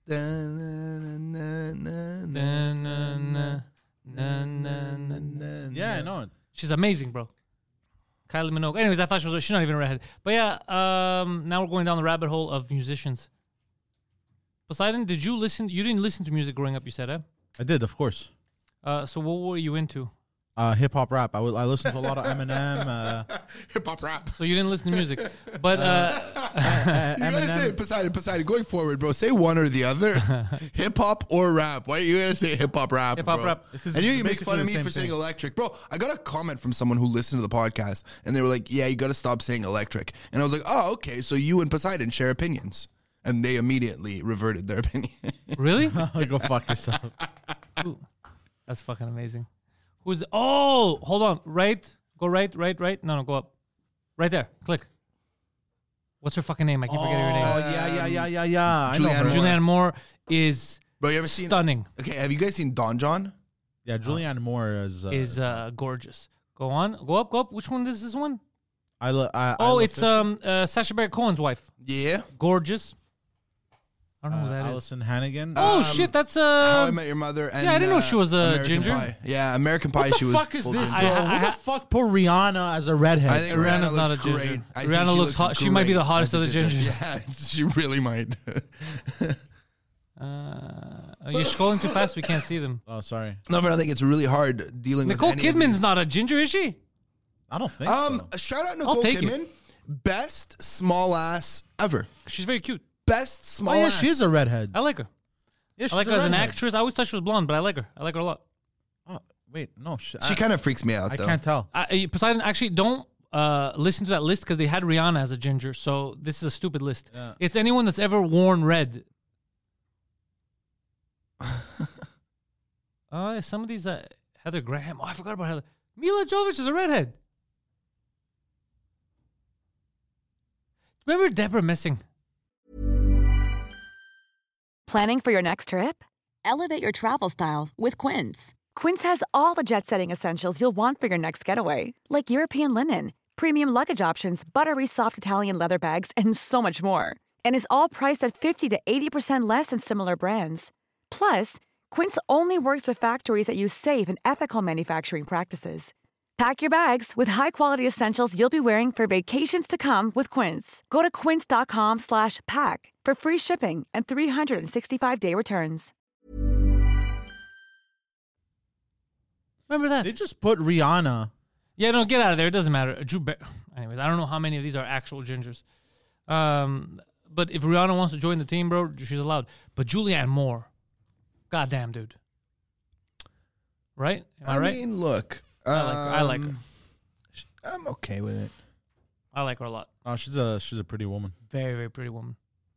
da-na-na-na-na-na.
Na, na, na, na, na, na, na.
Yeah, I know it.
She's amazing, bro. Kylie Minogue. Anyways, I thought she was. She's not even a redhead. But yeah, um, now we're going down the rabbit hole of musicians. Poseidon, did you listen? You didn't listen to music growing up. You said, eh?
I did, of course.
Uh, so what were you into?
Uh, hip hop rap. I would. I listened to a lot of Eminem. Uh,
Hip hop rap.
So you didn't listen to music, but uh,
uh,
You gotta say
Eminem.
Poseidon, Poseidon. Going forward, bro. Say one or the other. Hip hop or rap. Why are you gonna say hip hop rap?
Hip hop
bro?
rap.
Because
And you
it's
can make
basically
fun of
the
me
same
for saying
thing.
electric, bro. I got a comment from someone who listened to the podcast, and they were like, "Yeah, you got to stop saying electric." And I was like, "Oh, okay. So you and Poseidon share opinions." And they immediately reverted their opinion.
really?
Go fuck yourself.
Ooh, that's fucking amazing. Who's the, oh, hold on. Right. Go right, right, right. No, no, go up. Right there. Click. What's her fucking name? I keep forgetting her
Oh
name.
yeah, yeah, yeah, yeah, yeah. I know
Julianne
her.
Moore.
Julianne Moore is
Bro, you ever seen?
stunning.
Okay, have you guys seen Don John?
Yeah, Julianne Moore is. Uh,
is uh, gorgeous. Go on. Go up, go up. Which one is this one?
I, lo- I, I
Oh,
looked
it's
at-
um uh, Sacha Baron Cohen's wife.
Yeah.
Gorgeous. I don't know
uh,
who that is.
Allison Hannigan.
Oh
Um,
shit, that's
How
uh
I Met Your Mother. And,
yeah, I didn't know
uh,
she was a
American
ginger.
Pie. Yeah, American Pie.
what the
she was
fuck is
full
this,
ginger.
bro?
I- I-
Who
I-
the fuck put Rihanna as a redhead?
I think
Rihanna's
Rihanna
not
looks
a ginger.
great. I think
Rihanna
she
looks hot. She might be
great
the hottest
as a
of the gingers.
Yeah, she really might.
uh, you're scrolling too fast. We can't see them.
oh, sorry.
No, but I think it's really hard dealing
Nicole
with any of
Kidman's
these.
not a ginger, is she?
I don't think
Um,
so.
shout out
I'll
Nicole
take it.
Kidman. Best small ass ever.
She's very cute.
Best small
Oh yeah,
ass.
she is a redhead.
I like her.
Yeah, she's
I like
a
her as an
redhead.
actress. I always thought she was blonde, but I like her. I like her a lot.
Oh, wait, no. She,
She
I,
kind of freaks me out
I
though.
can't tell.
I, Poseidon, actually, don't uh, listen to that list because they had Rihanna as a ginger. So this is a stupid list.
Yeah.
It's anyone that's ever worn red. uh, some of these, uh, Heather Graham. Oh, I forgot about Heather. Mila Jovovich is a redhead. Remember Deborah Messing?
Planning for your next trip? Elevate your travel style with Quince. Quince has all the jet-setting essentials you'll want for your next getaway, like European linen, premium luggage options, buttery soft Italian leather bags, and so much more. And is all priced at fifty to eighty percent less than similar brands. Plus, Quince only works with factories that use safe and ethical manufacturing practices. Pack your bags with high-quality essentials you'll be wearing for vacations to come with Quince. Go to quince.com slash pack for free shipping and three sixty-five day returns.
Remember that?
They just put Rihanna.
Yeah, no, get out of there. It doesn't matter. Drew Bar- Anyways, I don't know how many of these are actual gingers. Um, but if Rihanna wants to join the team, bro, she's allowed. But Julianne Moore, goddamn, dude. Right? Am I,
I
right?
mean, look.
I like her. I like her.
um, I'm okay with it.
I like her a lot.
Oh, she's a she's a pretty woman.
Very, very pretty woman.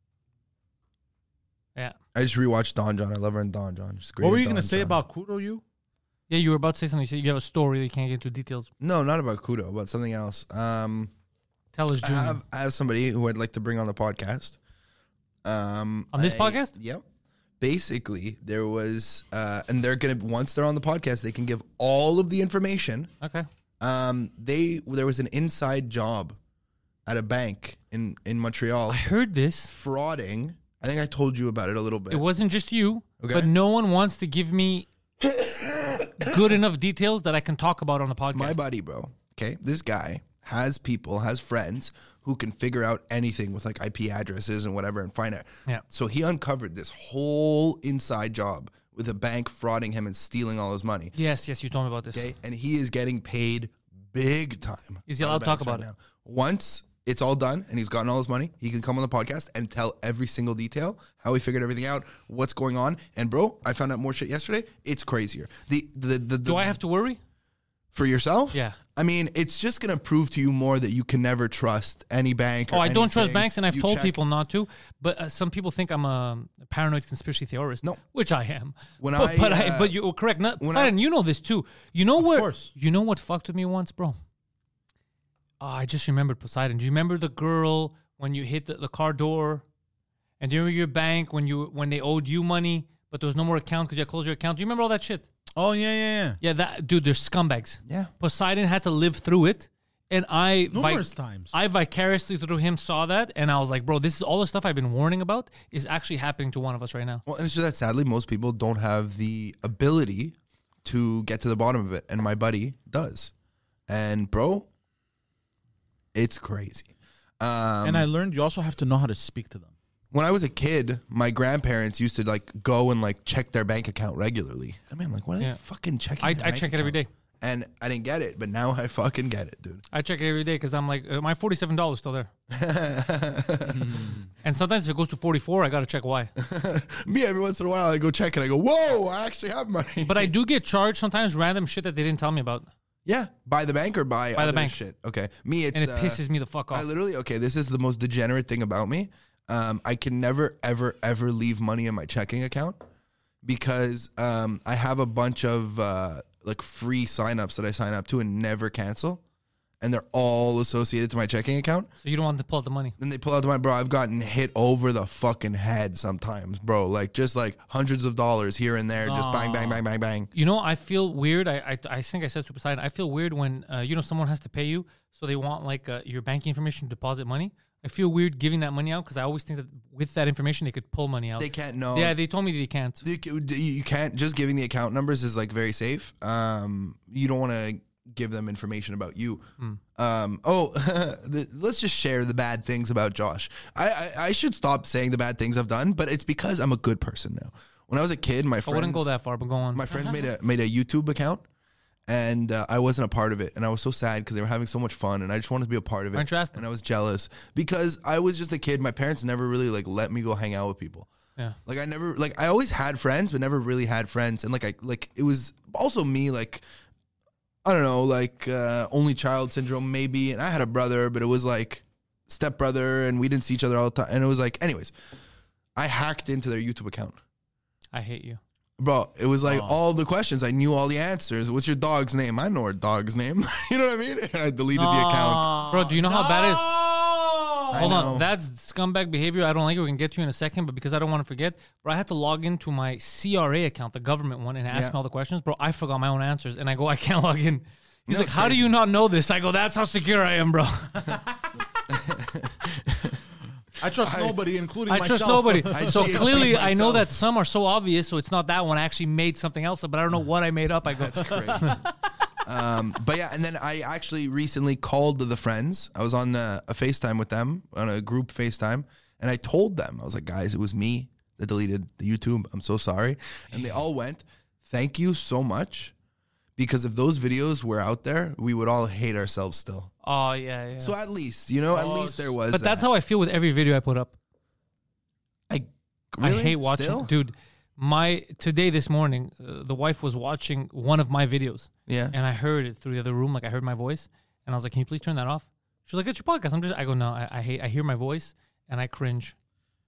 Yeah.
I just rewatched Don John. I love her in Don John. She's great.
What were
in
you gonna
Don
say
John.
about Kudo? You?
Yeah, you were about to say something. You said you have a story that you can't get into details.
No, not about Kudo, about something else. Um,
Tell us,
I
Junior.
have, I have somebody who I'd like to bring on the podcast. Um,
On this
I-
podcast?
Yep. Basically, there was, uh, and they're gonna once they're on the podcast, they can give all of the information.
Okay.
Um, they there was an inside job at a bank in in Montreal.
I heard this.
Frauding. I think I told you about it a little bit.
It wasn't just you,
Okay.
but no one wants to give me good enough details that I can talk about on the podcast.
My buddy, bro. Okay, this guy has people, has friends who can figure out anything with like I P addresses and whatever and find it.
Yeah.
So he uncovered this whole inside job with a bank frauding him and stealing all his money.
Yes, yes, you told me about this.
Okay, and he is getting paid big time.
Is he
by
allowed
the
to talk
banks
about
right
it?
now. Once it's all done and he's gotten all his money, he can come on the podcast and tell every single detail, how he figured everything out, what's going on. And bro, I found out more shit yesterday. It's crazier. The the the, the
Do I have to worry?
for yourself?
Yeah.
I mean, it's just going to prove to you more that you can never trust any bank. Or
Oh, I don't trust
anything.
banks, and I've
You
told
check-
people not to. But uh, some people think I'm a paranoid conspiracy theorist.
No.
which I am.
When
but,
I,
but, I,
uh,
but you're correct. Not,
when
Fallon,
I-
you know this too. You know
Of
what?
course.
You know what fucked with me once, bro? Oh, I just remembered Poseidon. Do you remember the girl when you hit the, the car door, and do you remember your bank when you when they owed you money, but there was no more account because you had closed your account? Do you remember all that shit?
Oh yeah, yeah, yeah.
Yeah, that dude, they're scumbags.
Yeah.
Poseidon had to live through it, and I
Numerous times.
I vicariously through him saw that, and I was like, bro, this is all the stuff I've been warning about is actually happening to one of us right now.
Well, and it's just that sadly, most people don't have the ability to get to the bottom of it. And my buddy does. And bro, it's crazy. Um,
And I learned you also have to know how to speak to them.
when I was a kid, my grandparents used to like go and like check their bank account regularly. I mean, like, what are
Yeah.
they fucking checking?
I,
their
I
bank
check it every
account?
day.
And I didn't get it, but now I fucking get it, dude.
I check it every day because I'm like, uh, my forty-seven dollars still there. And sometimes if it goes to forty-four, I got to check why.
Me, every once in a while, I go check and I go, whoa, I actually have money.
But I do get charged sometimes random shit that they didn't tell me about.
Yeah, by the bank or by,
By the
other
bank.
shit. Okay, me, it's
And it
uh,
pisses me the fuck off.
I literally okay. This is the most degenerate thing about me. Um, I can never, ever, ever leave money in my checking account because um, I have a bunch of uh, like free signups that I sign up to and never cancel, and they're all associated to my checking account.
So you don't want to pull out the money.
Then they pull out the money, bro. I've gotten hit over the fucking head sometimes, bro. Like just like hundreds of dollars here and there, just bang, bang, bang, bang, bang.
You know, I feel weird. I I, I think I said to Poseidon, I feel weird when, uh, you know, someone has to pay you, so they want like uh, your banking information to deposit money. I feel weird giving that money out because I always think that with that information, they could pull money out.
They can't know.
Yeah, they told me they can't.
You, c- you can't just giving the account numbers is like very safe. Um, you don't want to give them information about you. Um, oh, the, let's just share the bad things about Josh. I, I I should stop saying the bad things I've done, but it's because I'm a good person now. When I was a kid, my
I
friends
wouldn't go that far, but go on.
my friends made a made a YouTube account, and uh, I wasn't a part of it, and I was so sad because they were having so much fun, and I just wanted to be a part of it.
Aren't you asking?
And I was jealous because I was just a kid. My parents never really like let me go hang out with people.
Yeah.
Like I never like I always had friends, but never really had friends. And like I like it was also me like I don't know, like uh, only child syndrome maybe. And I had a brother, but it was like stepbrother, and we didn't see each other all the time. And it was like, anyways, I hacked into their YouTube account.
I hate you.
Bro, it was like
Oh.
all the questions. I knew all the answers. What's your dog's name? I know her dog's name. You know what I mean? And I deleted the account.
Bro, do you know how bad it is?
I
Hold
know.
on. That's scumbag behavior. I don't like it. We can get to you in a second, but because I don't want to forget, bro, I had to log into my C R A account, the government one, and ask
Yeah.
me all the questions. Bro, I forgot my own answers, and I go, I can't log in. He's
No,
like,
it's
how do
crazy.
you not know this? I go, that's how secure I am, bro.
I trust nobody, including
I
myself.
trust nobody.
I
so
G H
clearly, I know
myself.
that some are so obvious, so it's not that one. I actually made something else up, but I don't know what I made up. I go,
That's crazy. um, but yeah, and then I actually recently called the friends. I was on uh, a FaceTime with them, on a group FaceTime, and I told them, I was like, guys, it was me that deleted the YouTube. I'm so sorry. And they all went, thank you so much. Because if those videos were out there, we would all hate ourselves still.
oh yeah, yeah.
So at least, you know, at least there was
but that's
that.
how I feel with every video I put up.
I,
I
really?
hate watching,
Still?
dude. My today this morning, uh, the wife was watching one of my videos.
Yeah.
And I heard it through the other room, like I heard my voice, and I was like, "Can you please turn that off?" She's like, "It's your podcast." I'm just, I go, "No, I, I hate. I hear my voice and I cringe,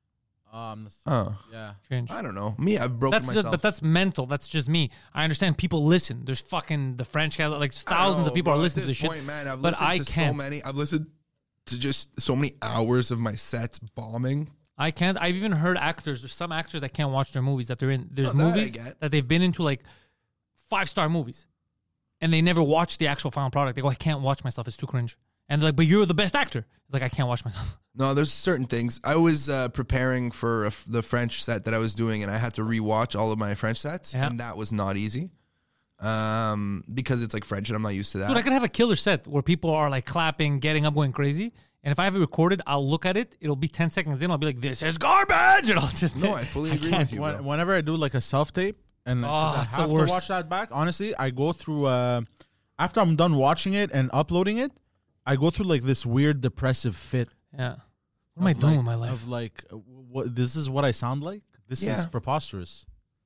Um, that's-
Oh,
yeah.
cringe."
I don't know. Me, I've broken
That's
myself.
just, but that's mental. That's just me. I understand people listen. There's fucking the French guy, like
I don't
thousands
know,
of people
bro,
are
at
listening to this
point,
shit.
man, I've
but
listened
I
to
can't.
so many. I've listened to just so many hours of my sets bombing.
I can't. I've even heard actors. There's some actors that can't watch their movies that they're in. There's
Oh, that I
movies
get.
that they've been into, like five star movies, and they never watch the actual final product. They go, "I can't watch myself. It's too cringe." And they're like, "But you're the best actor." It's like, I can't watch myself.
No, there's certain things. I was uh, preparing for a f the French set that I was doing, and I had to rewatch all of my French sets,
Yeah.
and that was not easy. Um, because it's like French, and I'm not used to that.
Dude, I could have a killer set where people are like clapping, getting up, going crazy. And if I have it recorded, I'll look at it. It'll be ten seconds in. I'll be like, "This is garbage," and I'll just
No, I fully agree
can't.
with you, bro.
When, whenever I do like a self tape and 'cause
Oh,
I
it's the
have to
worst.
watch that back, honestly, I go through. Uh, after I'm done watching it and uploading it, I go through like this weird depressive fit.
Yeah. What am I
of,
doing
like-
with my life?
Of like, uh, what this is what I sound like. This
Yeah.
is preposterous.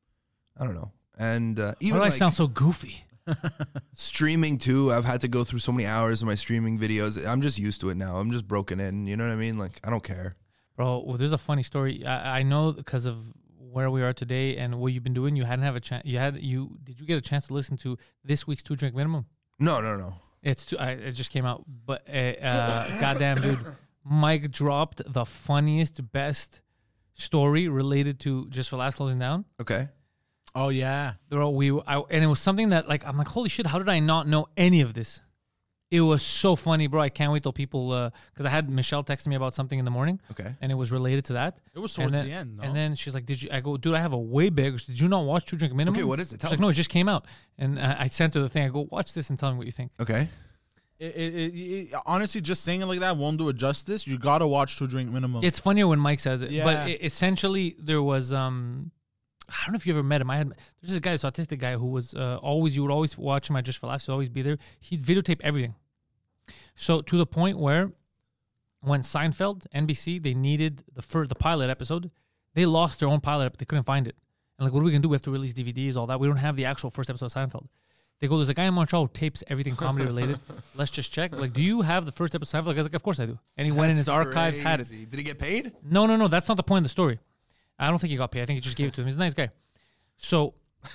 I don't know. And uh,
Why
even
do I
like
sound so goofy?
streaming too, I've had to go through so many hours of my streaming videos. I'm just used to it now. I'm just broken in. You know what I mean? Like, I don't care.
Bro, well, there's a funny story. I, I know because of where we are today and what you've been doing, you hadn't have a chance. You had you did you get a chance to listen to this week's Two Drink Minimum?
No, no, no.
It's too, I, it just came out, but uh, uh, goddamn, dude, Mike dropped the funniest, best story related to Just for Laughs closing down.
Okay.
Oh yeah,
Bro, we I, and it was something that like I'm like, holy shit, how did I not know any of this? It was so funny, bro. I can't wait till people because I had Michelle texting me about something in the morning.
Okay.
And it was related to that.
it was
And
towards
then,
the end. No?
And then she's like, "Did you?" I go, "Dude, I have a way bigger." Did you not watch Two Drink Minimum?
Okay, what is it? Tell
She's like,
me.
"No, it just came out." And uh, I sent her the thing. I go, "Watch this and tell me what you think."
Okay.
It, it, it, it- honestly, just saying it like that won't do it justice. You gotta watch Two Drink Minimum.
It's funnier when Mike says it.
Yeah.
But it, essentially, there was um, I don't know if you ever met him. I had there's this guy, this autistic guy, who was uh, always you would always watch him at Just for Laughs. He'd always be there. He'd videotape everything. So to the point where when Seinfeld, N B C, they needed the first the pilot episode, they lost their own pilot. ep- They couldn't find it. And like, what are we gonna do? We have to release D V Ds, all that. We don't have the actual first episode of Seinfeld. They go, "There's a guy in Montreal who tapes everything comedy related. Let's just check. Like, do you have the first episode of Seinfeld?" I was like, "Of course I do." And he went in his archives, had it.
Crazy. Did he get paid?
No, no, no. That's not the point of the story. I don't think he got paid. I think he just gave it to him. He's a nice guy. So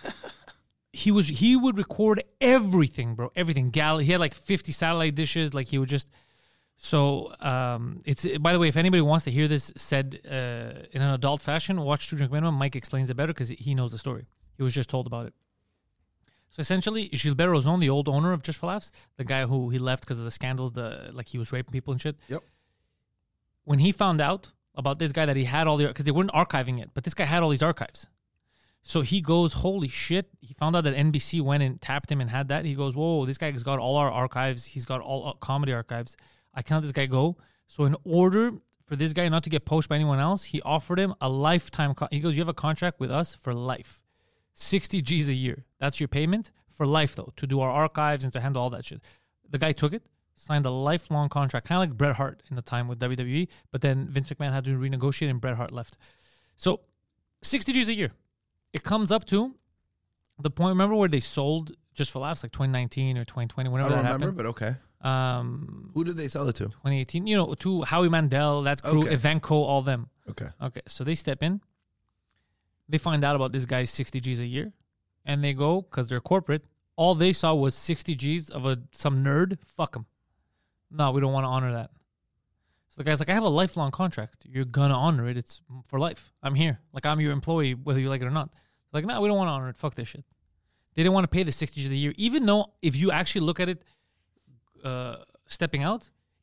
he was he would record everything, bro. Everything. Gal he had like fifty satellite dishes. Like he would just so um it's by the way, if anybody wants to hear this said uh in an adult fashion, watch Two Drink Minimum. Mike explains it better because he knows the story. He was just told about it. So essentially, Gilbert Rozon, the old owner of Just for Laughs, the guy who he left because of the scandals, the like he was raping people and shit.
Yep.
When he found out about this guy that he had all the because they weren't archiving it, but this guy had all these archives. So he goes, holy shit. He found out that N B C went and tapped him and had that. He goes, whoa, this guy has got all our archives. He's got all uh, comedy archives. I can't let this guy go. So in order for this guy not to get poached by anyone else, he offered him a lifetime. Con- he goes, you have a contract with us for life. sixty G's a year. That's your payment for life, though, to do our archives and to handle all that shit. The guy took it, signed a lifelong contract, kind of like Bret Hart in the time with W W E. But then Vince McMahon had to renegotiate and Bret Hart left. So sixty G's a year. It comes up to the point, remember where they sold Just for Laughs, like twenty nineteen or twenty twenty,
I
whenever
don't
that
remember,
happened.
but okay.
Um,
Who did they sell it to?
twenty eighteen, you know, to Howie Mandel, that crew,
Okay.
Evenco, all them.
Okay.
Okay, so they step in. They find out about this guy's sixty G's a year. And they go, because they're corporate, all they saw was sixty G's of a some nerd. Fuck him. No, we don't want to honor that. So the guy's like, I have a lifelong contract. You're going to honor it. It's for life. I'm here. Like, I'm your employee, whether you like it or not. Like, no, we don't want to honor it. Fuck this shit. They didn't want to pay the sixty G's a year, even though if you actually look at it uh, stepping out,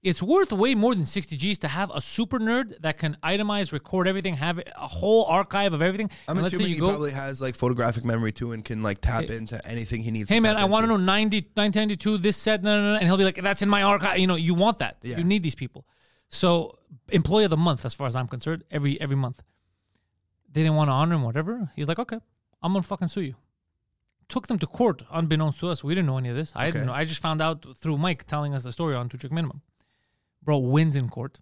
It's worth way more than sixty G's to have a super nerd that can itemize, record everything, have a whole archive of everything.
I'm
and let's
assuming
say
he
you go,
probably has like photographic memory too and can like tap
Hey-
into anything he needs.
hey
to
man,
tap
I want to
into.
know ninety, nineteen ninety-two, this set, no, no, no, and he'll be like, that's in my archive. You know, you want that.
Yeah.
You need these people. So, employee of the month, as far as I'm concerned, every every month. They didn't want to honor him, whatever. He's like, okay, I'm gonna fucking sue you. Took them to court, unbeknownst to us. We didn't know any of this. I didn't
Okay.
know. I just found out through Mike telling us the story on Two Trick Minimum. Bro wins in court.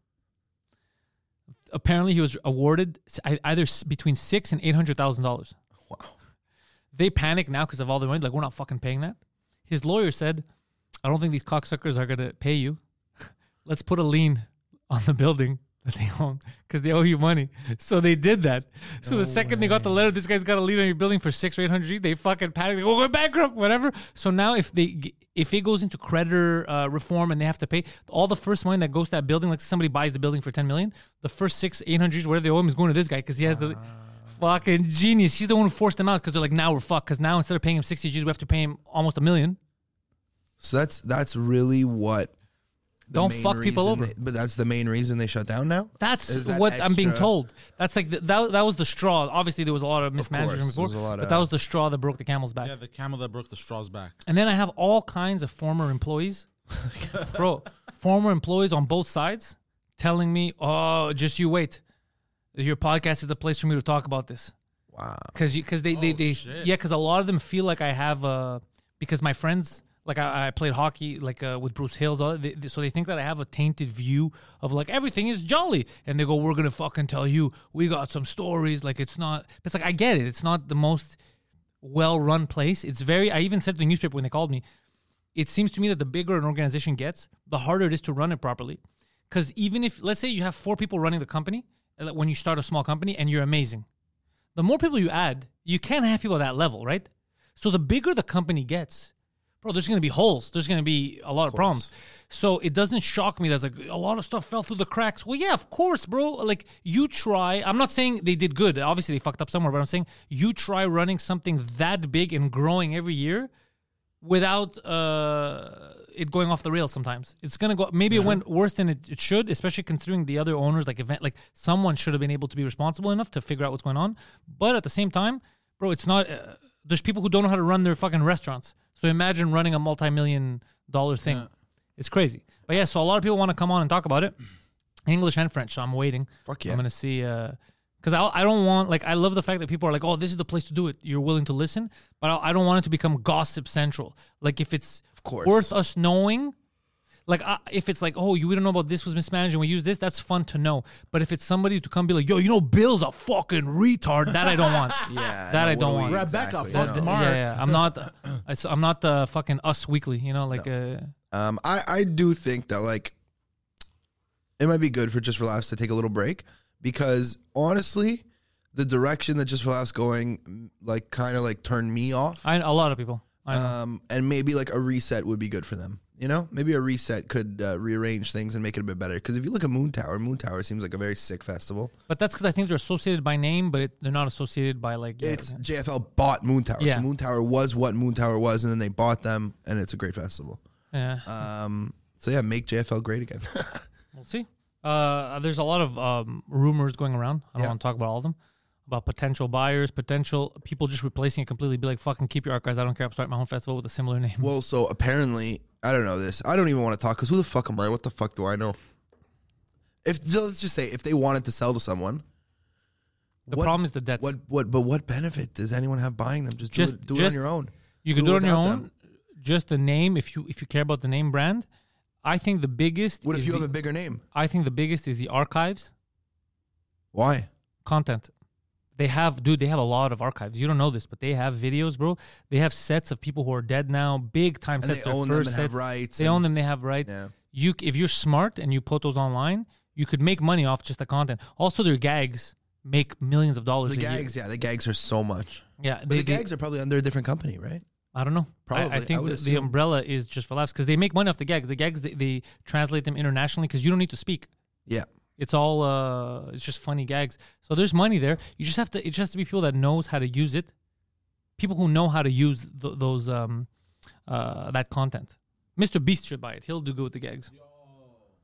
Apparently, he was awarded s- either s- between six and eight hundred thousand dollars.
Wow.
They panic now because of all the money. Like, we're not fucking paying that. His lawyer said, "I don't think these cocksuckers are gonna pay you. Let's put a lien on the building that they own because they owe you money." So they did that. So the second they got the letter, this guy's got a lien on your building for six or eight hundred G's. They fucking panic. They go, "We're bankrupt," whatever. So now if they g- if it goes into creditor uh, reform and they have to pay all the first money that goes to that building, like somebody buys the building for ten million, the first six eight hundred G's whatever they owe him is going to this guy because he has the. Fucking genius. He's the one who forced them out because they're like, now we're fucked. Because now instead of paying him sixty G's, we have to pay him almost a million.
So that's that's really what. the
Don't
main
fuck people
reason
over.
they- but that's the main reason they shut down now.
That's
Is that
what I'm being
extra-
told. That's like the, that. That was the straw. Obviously, there was a lot of mismanagement
course,
before,
there's a lot
but
of-
that was the straw that broke the camel's back.
Yeah, the camel that broke the straw's back.
And then I have all kinds of former employees, bro, former employees on both sides telling me, "Oh, just you wait. Your podcast is the place for me to talk about this."
Wow.
Because because they, they,
Oh,
they
shit.
yeah, because a lot of them feel like I have uh because my friends like I, I played hockey like uh, with Bruce Hills, all they, they- so they think that I have a tainted view of like everything is jolly, and they go, "We're gonna fucking tell you we got some stories." Like it's not. It's like I get it. It's not the most well run place. It's very. I even said to the newspaper when they called me, it seems to me that the bigger an organization gets, the harder it is to run it properly. Because even if let's say you have four people running the company uh, when you start a small company and you're amazing. The more people you add, you can't have people at that level, right? So the bigger the company gets, bro, there's going to be holes. There's going to be a lot of, problems. So it doesn't shock me that like a lot of stuff fell through the cracks. Well, yeah, of course, bro. Like you try. I'm not saying they did good. Obviously, they fucked up somewhere, but I'm saying you try running something that big and growing every year without uh, it going off the rails sometimes. It's going to go, maybe it went worse than it, it should, especially considering the other owners, like event, like someone should have been able to be responsible enough to figure out what's going on. But at the same time, bro, it's not, uh, there's people who don't know how to run their fucking restaurants. So imagine running a multi-million dollar thing.
Yeah.
It's crazy. But yeah, so a lot of people want to come on and talk about it. English and French, so I'm waiting.
Fuck yeah.
I'm going to see, uh, because I, I don't want, like, I love the fact that people are like, oh, this is the place to do it. You're willing to listen. But I, I don't want it to become gossip central. Like, if it's
Of course.
worth us knowing, like, I, if it's like, oh, you we don't know about this was mismanaged and we use this, that's fun to know. But if it's somebody to come be like, yo, you know, Bill's a fucking retard, that I don't want.
Yeah.
That
no,
I
what
don't
do we
want.
Rebecca,
exactly
fuck
know?
Mark.
Yeah, yeah. I'm not, I- so I'm not uh, fucking Us Weekly, you know, like, uh,
Um, I, I do think that like it might be good for Just for Laughs to take a little break because honestly, the direction that Just for Laughs going like kind of like turned me off.
I, a lot of people. I know.
Um, and maybe like a reset would be good for them. You know, maybe a reset could uh, rearrange things and make it a bit better. Because if you look at Moon Tower, Moon Tower seems like a very sick festival.
But that's because I think they're associated by name, but it, they're not associated by like. Yeah,
It's J F L bought Moon Tower.
Yeah.
So Moon Tower was what Moon Tower was, and then they bought them, and it's a great festival.
yeah.
Um, so yeah, make J F L great again.
We'll see. Uh, there's a lot of um, rumors going around. I don't
Yeah.
want to talk about all of them. About potential buyers, potential people just replacing it completely. Be like, fucking keep your archives. I don't care. I'm starting my own festival with a similar name.
Well, so apparently, I don't know this. I don't even want to talk because who the fuck am I? What the fuck do I know? If let's just say if they wanted to sell to someone,
the
what-
problem is the debts.
what what but what benefit does anyone have buying them? Just,
Just-
do it, do it
just-
on your own.
You can
do
do
it
it on your
without
own.
them.
Just the name, if you if you care about the name brand, I think the biggest.
What if
is
you
the,
have a bigger name?
I think the biggest is the archives
Why?
content. They have, dude. They have a lot of archives. You don't know this, but they have videos, bro. They have sets of people who are dead now, big time
And
sets.
they
their
own them
first
and have
sets.
rights
They
and-
own them. They have rights.
Yeah.
You, if you're smart and you put those online, you could make money off just the content. Also, their gags make millions of dollars.
The
a
gags,
year.
yeah, the gags are so much.
Yeah,
But
they,
the
they-
gags are probably under a different company, right?
I don't know.
Probably,
I, I
I
think
would
the, the
assume.
umbrella is Just for Laughs because they make money off the gags. The gags they, they translate them internationally because you don't need to speak.
Yeah.
It's all uh, it's just funny gags. So there's money there. You just have to. It just has to be people that knows how to use it. People who know how to use th- those um, uh, that content. Mister Beast should buy it. He'll do good with the gags.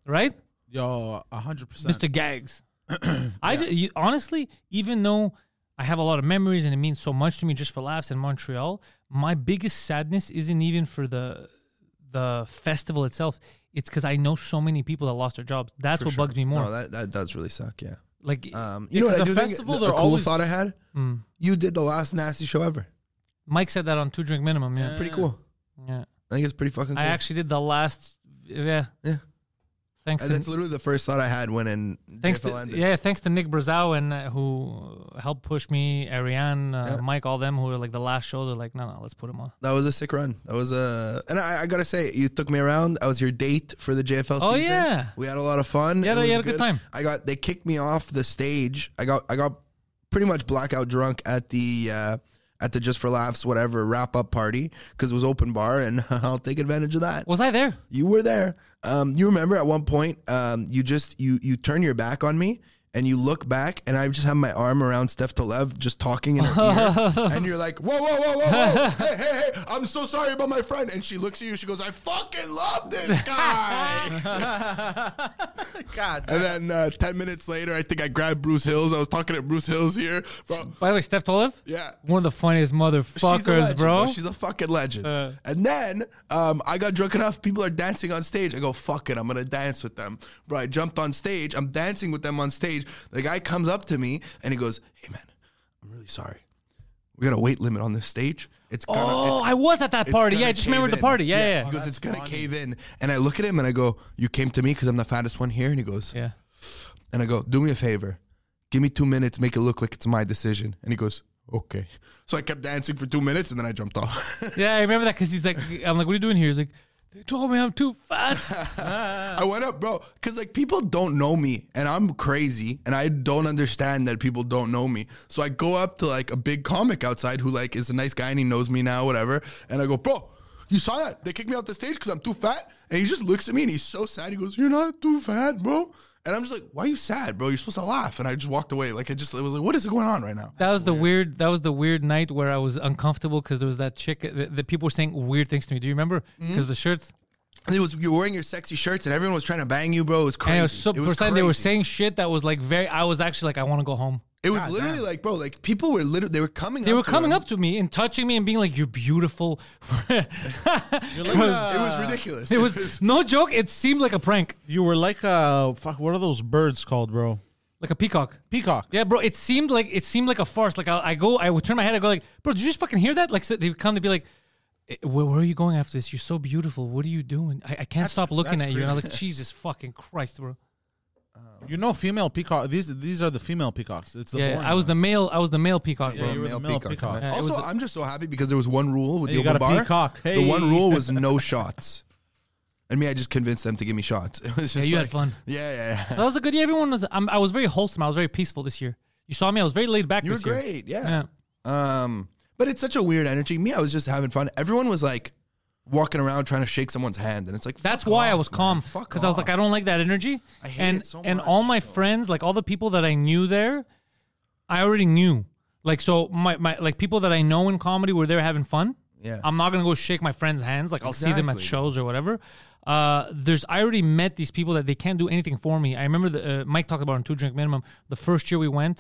right?
Yo, a hundred percent.
Mister Gags. I ju- you, honestly, even though I have a lot of memories and it means so much to me just for laughs in Montreal, my biggest sadness isn't even for the the festival itself. It's because I know so many people that lost their jobs. That's
For
what
sure.
bugs me more.
No, that, that does really suck, yeah.
Like,
Um, you know what I
because
do
a
think?
festival,
The,
they're
a cool
always-
thought I had?
mm.
You did the last nasty show ever.
Mike said that on Two Drink Minimum. Yeah,
Pretty cool.
yeah.
I think it's pretty fucking cool.
I actually did the last. Yeah,
Yeah.
Thanks
And
to
that's literally the first thought I had when in
Thanks
J F L
to
ended.
yeah, thanks to Nick Brazow and uh, who helped push me, Ariane, uh,
Yeah.
Mike, all them who were like the last show. They're like, no, no, let's put him on.
That was a sick run. That was a, and I, I gotta say, you took me around. I was your date for the J F L
Oh,
season.
yeah.
We had a lot of fun.
Yeah,
It
you
was
had a good time.
I got they kicked me off the stage. I got I got pretty much blackout drunk at the uh, at the Just for Laughs whatever wrap up party because it was open bar, and I'll take advantage of that.
Was I there?
You were there. Um, you remember at one point, um, you just you you turn your back on me and you look back, and I just have my arm around Steph Tolev, just talking in her ear, and you're like, whoa, whoa, whoa, whoa, whoa, hey, hey, hey, I'm so sorry about my friend, and she looks at you, she goes, I fucking love this guy.
God.
And then uh, ten minutes later, I think I grabbed Bruce Hills. I was talking to Bruce Hills here, bro.
By the way, Steph Tolev?
Yeah.
One of the funniest
She's a
motherfuckers,
legend,
bro.
She's a fucking legend.
Uh.
And then um, I got drunk enough. People are dancing on stage. I go, fuck it. I'm going to dance with them. Bro, I jumped on stage. I'm dancing with them on stage. The guy comes up to me and he goes, hey, man, I'm really sorry. We got a weight limit on this stage. It's gonna,
Oh,
it's,
I was at that
it's
party.
gonna
Yeah, I just
cave
remembered the
in.
party. Yeah, yeah.
He goes,
Oh,
it's
that's
going to
funny.
cave in. And I look at him and I go, you came to me because I'm the fattest one here? And he goes,
Yeah.
and I go, do me a favor. Give me two minutes, make it look like it's my decision. And he goes, okay. So I kept dancing for two minutes and then I jumped off.
Yeah, I remember that because he's like, I'm like, what are you doing here? He's like, they told me I'm too fat.
I went up, bro, because like people don't know me and I'm crazy and I don't understand that people don't know me. So I go up to like a big comic outside who like is a nice guy and he knows me now, whatever. And I go, bro, you saw that? They kicked me off the stage because I'm too fat. And he just looks at me and he's so sad. He goes, you're not too fat, bro. And I'm just like, why are you sad, bro? You're supposed to laugh. And I just walked away. Like, I just, it was like, what is going on right now?
That was the weird. That was the weird night where I was uncomfortable because there was that chick. The, the people were saying weird things to me. Do you remember? Because
Mm-hmm.
the shirts.
And it was, you were wearing your sexy shirts and everyone was trying to bang you, bro. It was crazy.
And it was so.
It was
percent they were
crazy.
saying shit that was like very. I was actually like, I want to go home.
It was
God
literally
damn.
like, bro, like people were literally, they were coming
They
up
were
to
coming
him.
up to me and touching me and being like, "You're beautiful."
It was, it was ridiculous.
It was no joke. It seemed like a prank,
You were like a fuck. What are those birds called, bro?
like a peacock.
Peacock.
Yeah, bro. It seemed like it seemed like a farce. Like I, I go, I would turn my head. I go like, "Bro, did you just fucking hear that?" Like so they would come to be like, "Eh, "Where, where are you going after this? You're so beautiful. What are you doing? I, I can't
That's-
stop looking
that's
at you." And I'm like, "Jesus fucking Christ, bro."
You know, female peacock. These these are the female peacocks. It's the
Yeah,
boring
I was the
ones.
male. I was the male peacock,
Yeah,
bro.
you were the male peacock.
Yeah, it
Also,
was-
I'm just so happy because there was one rule with
Hey,
the
you
open
got a
bar.
peacock.
The
Hey.
one rule was no shots. And me, I just convinced them to give me shots. It was just
Yeah, you had
like-
fun.
Yeah, yeah, yeah.
That was a good year. Everyone was. I'm, I was very wholesome. I was very peaceful this year. You saw me. I was very laid back.
You were
this year.
great, yeah. Um, but it's such a weird energy. Me, I was just having fun. Everyone was like walking around trying to shake someone's hand, and it's like
That's
fuck
why I
off,
was
man.
calm
Fuck
because I was like,
off.
I don't like that energy.
I hate
and
it so
and
much,
all my
bro.
friends, like all the people that I knew there, I already knew. Like so, my my like people that I know in comedy were there having fun.
Yeah.
I'm not gonna go shake my friends' hands. Like I'll see them at
Exactly.
shows or whatever. Uh, there's I already met these people that they can't do anything for me. I remember the uh, Mike talked about on Two Drink Minimum. The first year we went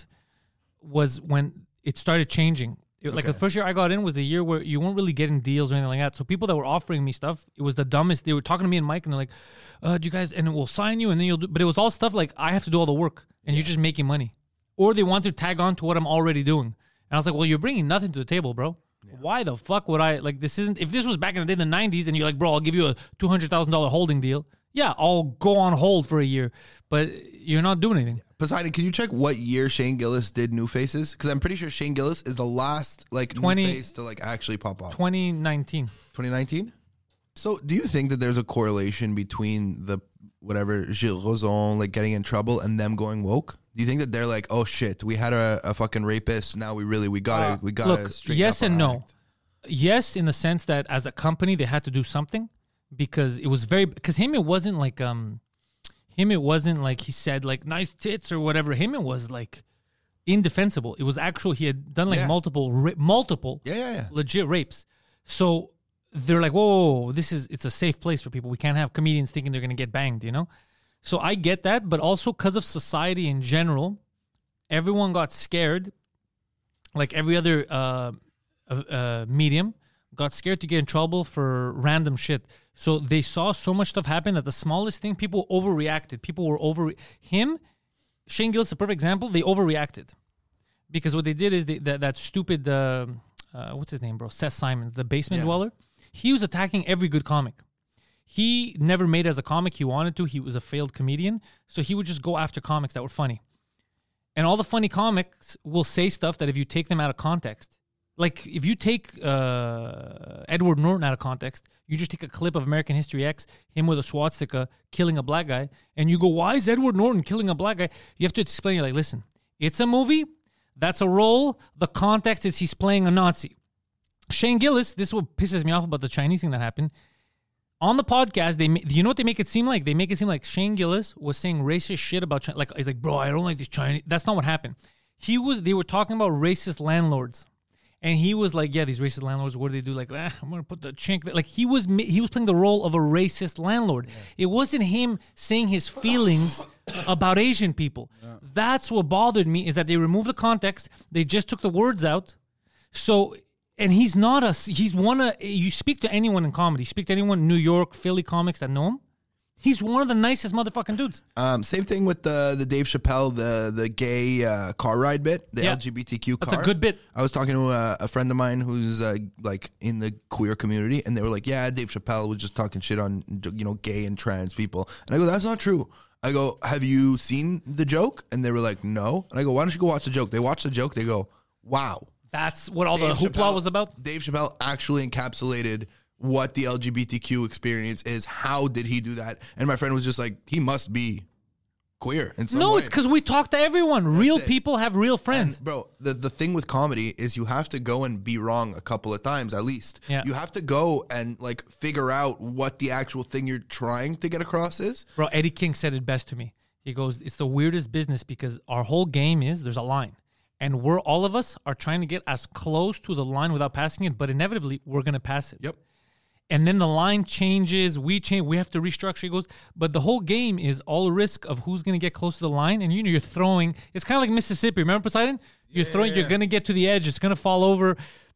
was when it started changing. It- Like the first year I got in was the year where you weren't really getting deals or anything like that. So people that were offering me stuff, it was the dumbest. They were talking to me and Mike, and they're like, uh, "Do you guys?" And we'll sign you, and then you'll do. But it was all stuff like I have to do all the work, and you're just making money, or they want to tag on to what I'm already doing. And I was like, "Well, you're bringing nothing to the table, bro. Why the fuck would I like this? Isn't if this was back in the day, the nineties, and you're like, bro, I'll give you a two hundred thousand dollar holding deal. Yeah, I'll go on hold for a year, but you're not doing anything."
Poseidon, can you check what year Shane Gillis did New Faces? Because I'm pretty sure Shane Gillis is the last like
twenty
new face to like actually pop off.
twenty nineteen
twenty nineteen. So, do you think that there's a correlation between the whatever Gilles Rozon like getting in trouble and them going woke? Do you think that they're like, oh shit, we had a, a fucking rapist, now we really we gotta
Uh,
we gotta
Look,
straighten
yes
up
and
our
no.
act?
Yes, in the sense that as a company they had to do something because it was very because him it wasn't like um him it wasn't like he said like nice tits or whatever. Him it was like indefensible. It was actual. He had done like
Yeah.
multiple ra- multiple
Yeah, yeah, yeah.
legit rapes. So they're like, whoa, whoa, whoa, this is it's a safe place for people. We can't have comedians thinking they're gonna get banged, you know. So I get that, but also because of society in general, everyone got scared. Like every other uh, uh, uh, medium got scared to get in trouble for random shit. So they saw so much stuff happen that the smallest thing, people overreacted. People were over him. Shane Gillis, a perfect example. They overreacted because what they did is they, that that stupid uh, uh, what's his name, bro? Seth Simons, the basement
Yeah.
dweller. He was attacking every good comic. He never made as a comic he wanted to. He was a failed comedian, so he would just go after comics that were funny. And all the funny comics will say stuff that if you take them out of context, like if you take uh, Edward Norton out of context, you just take a clip of American History X, him with a swastika killing a black guy, and you go, why is Edward Norton killing a black guy? You have to explain, you're like, listen, it's a movie, that's a role, the context is he's playing a Nazi. Shane Gillis, this is what pisses me off about the Chinese thing that happened. On the podcast, they you know what they make it seem like? They make it seem like Shane Gillis was saying racist shit about China. Like he's like, bro, I don't like these Chinese. That's not what happened. He was. They were talking about racist landlords, and he was like, yeah, these racist landlords. What do they do? Like, ah, I'm gonna put the chink. There. Like he was. He was playing the role of a racist landlord. Yeah. It wasn't him saying his feelings about Asian people. Yeah. That's what bothered me is that they removed the context. They just took the words out. So. And he's not a, he's one of, you speak to anyone in comedy, you speak to anyone in New York, Philly comics that know him, he's one of the nicest motherfucking dudes.
Um, same thing with the the Dave Chappelle, the the gay uh, car ride bit, the
Yeah.
L G B T Q car.
That's a good bit.
I was talking to a, a friend of mine who's uh, like in the queer community, and they were like, yeah, Dave Chappelle was just talking shit on, you know, gay and trans people. And I go, that's not true. I go, have you seen the joke? And they were like, no. And I go, why don't you go watch the joke? They watch the joke, they go, wow.
That's what all
Dave
the hoopla
Chappelle-
was about?
Dave Chappelle actually encapsulated what the L G B T Q experience is. How did he do that? And my friend was just like, he must be queer in some
No,
way.
it's because we talk to everyone. Real
it.
people have real friends.
And, bro, the, the thing with comedy is you have to go and be wrong a couple of times at least.
Yeah.
You have to go and like figure out what the actual thing you're trying to get across is.
Bro, Eddie King said it best to me. He goes, it's the weirdest business because our whole game is there's a line. And we're all of us are trying to get as close to the line without passing it, but inevitably we're going to pass it.
Yep.
And then the line changes, we change, we have to restructure. He goes, but the whole game is all risk of who's going to get close to the line. And you know, you're throwing, it's kind of like Mississippi. Remember Poseidon? You're
Yeah,
throwing,
yeah, yeah.
you're going to get to the edge. It's going to fall over.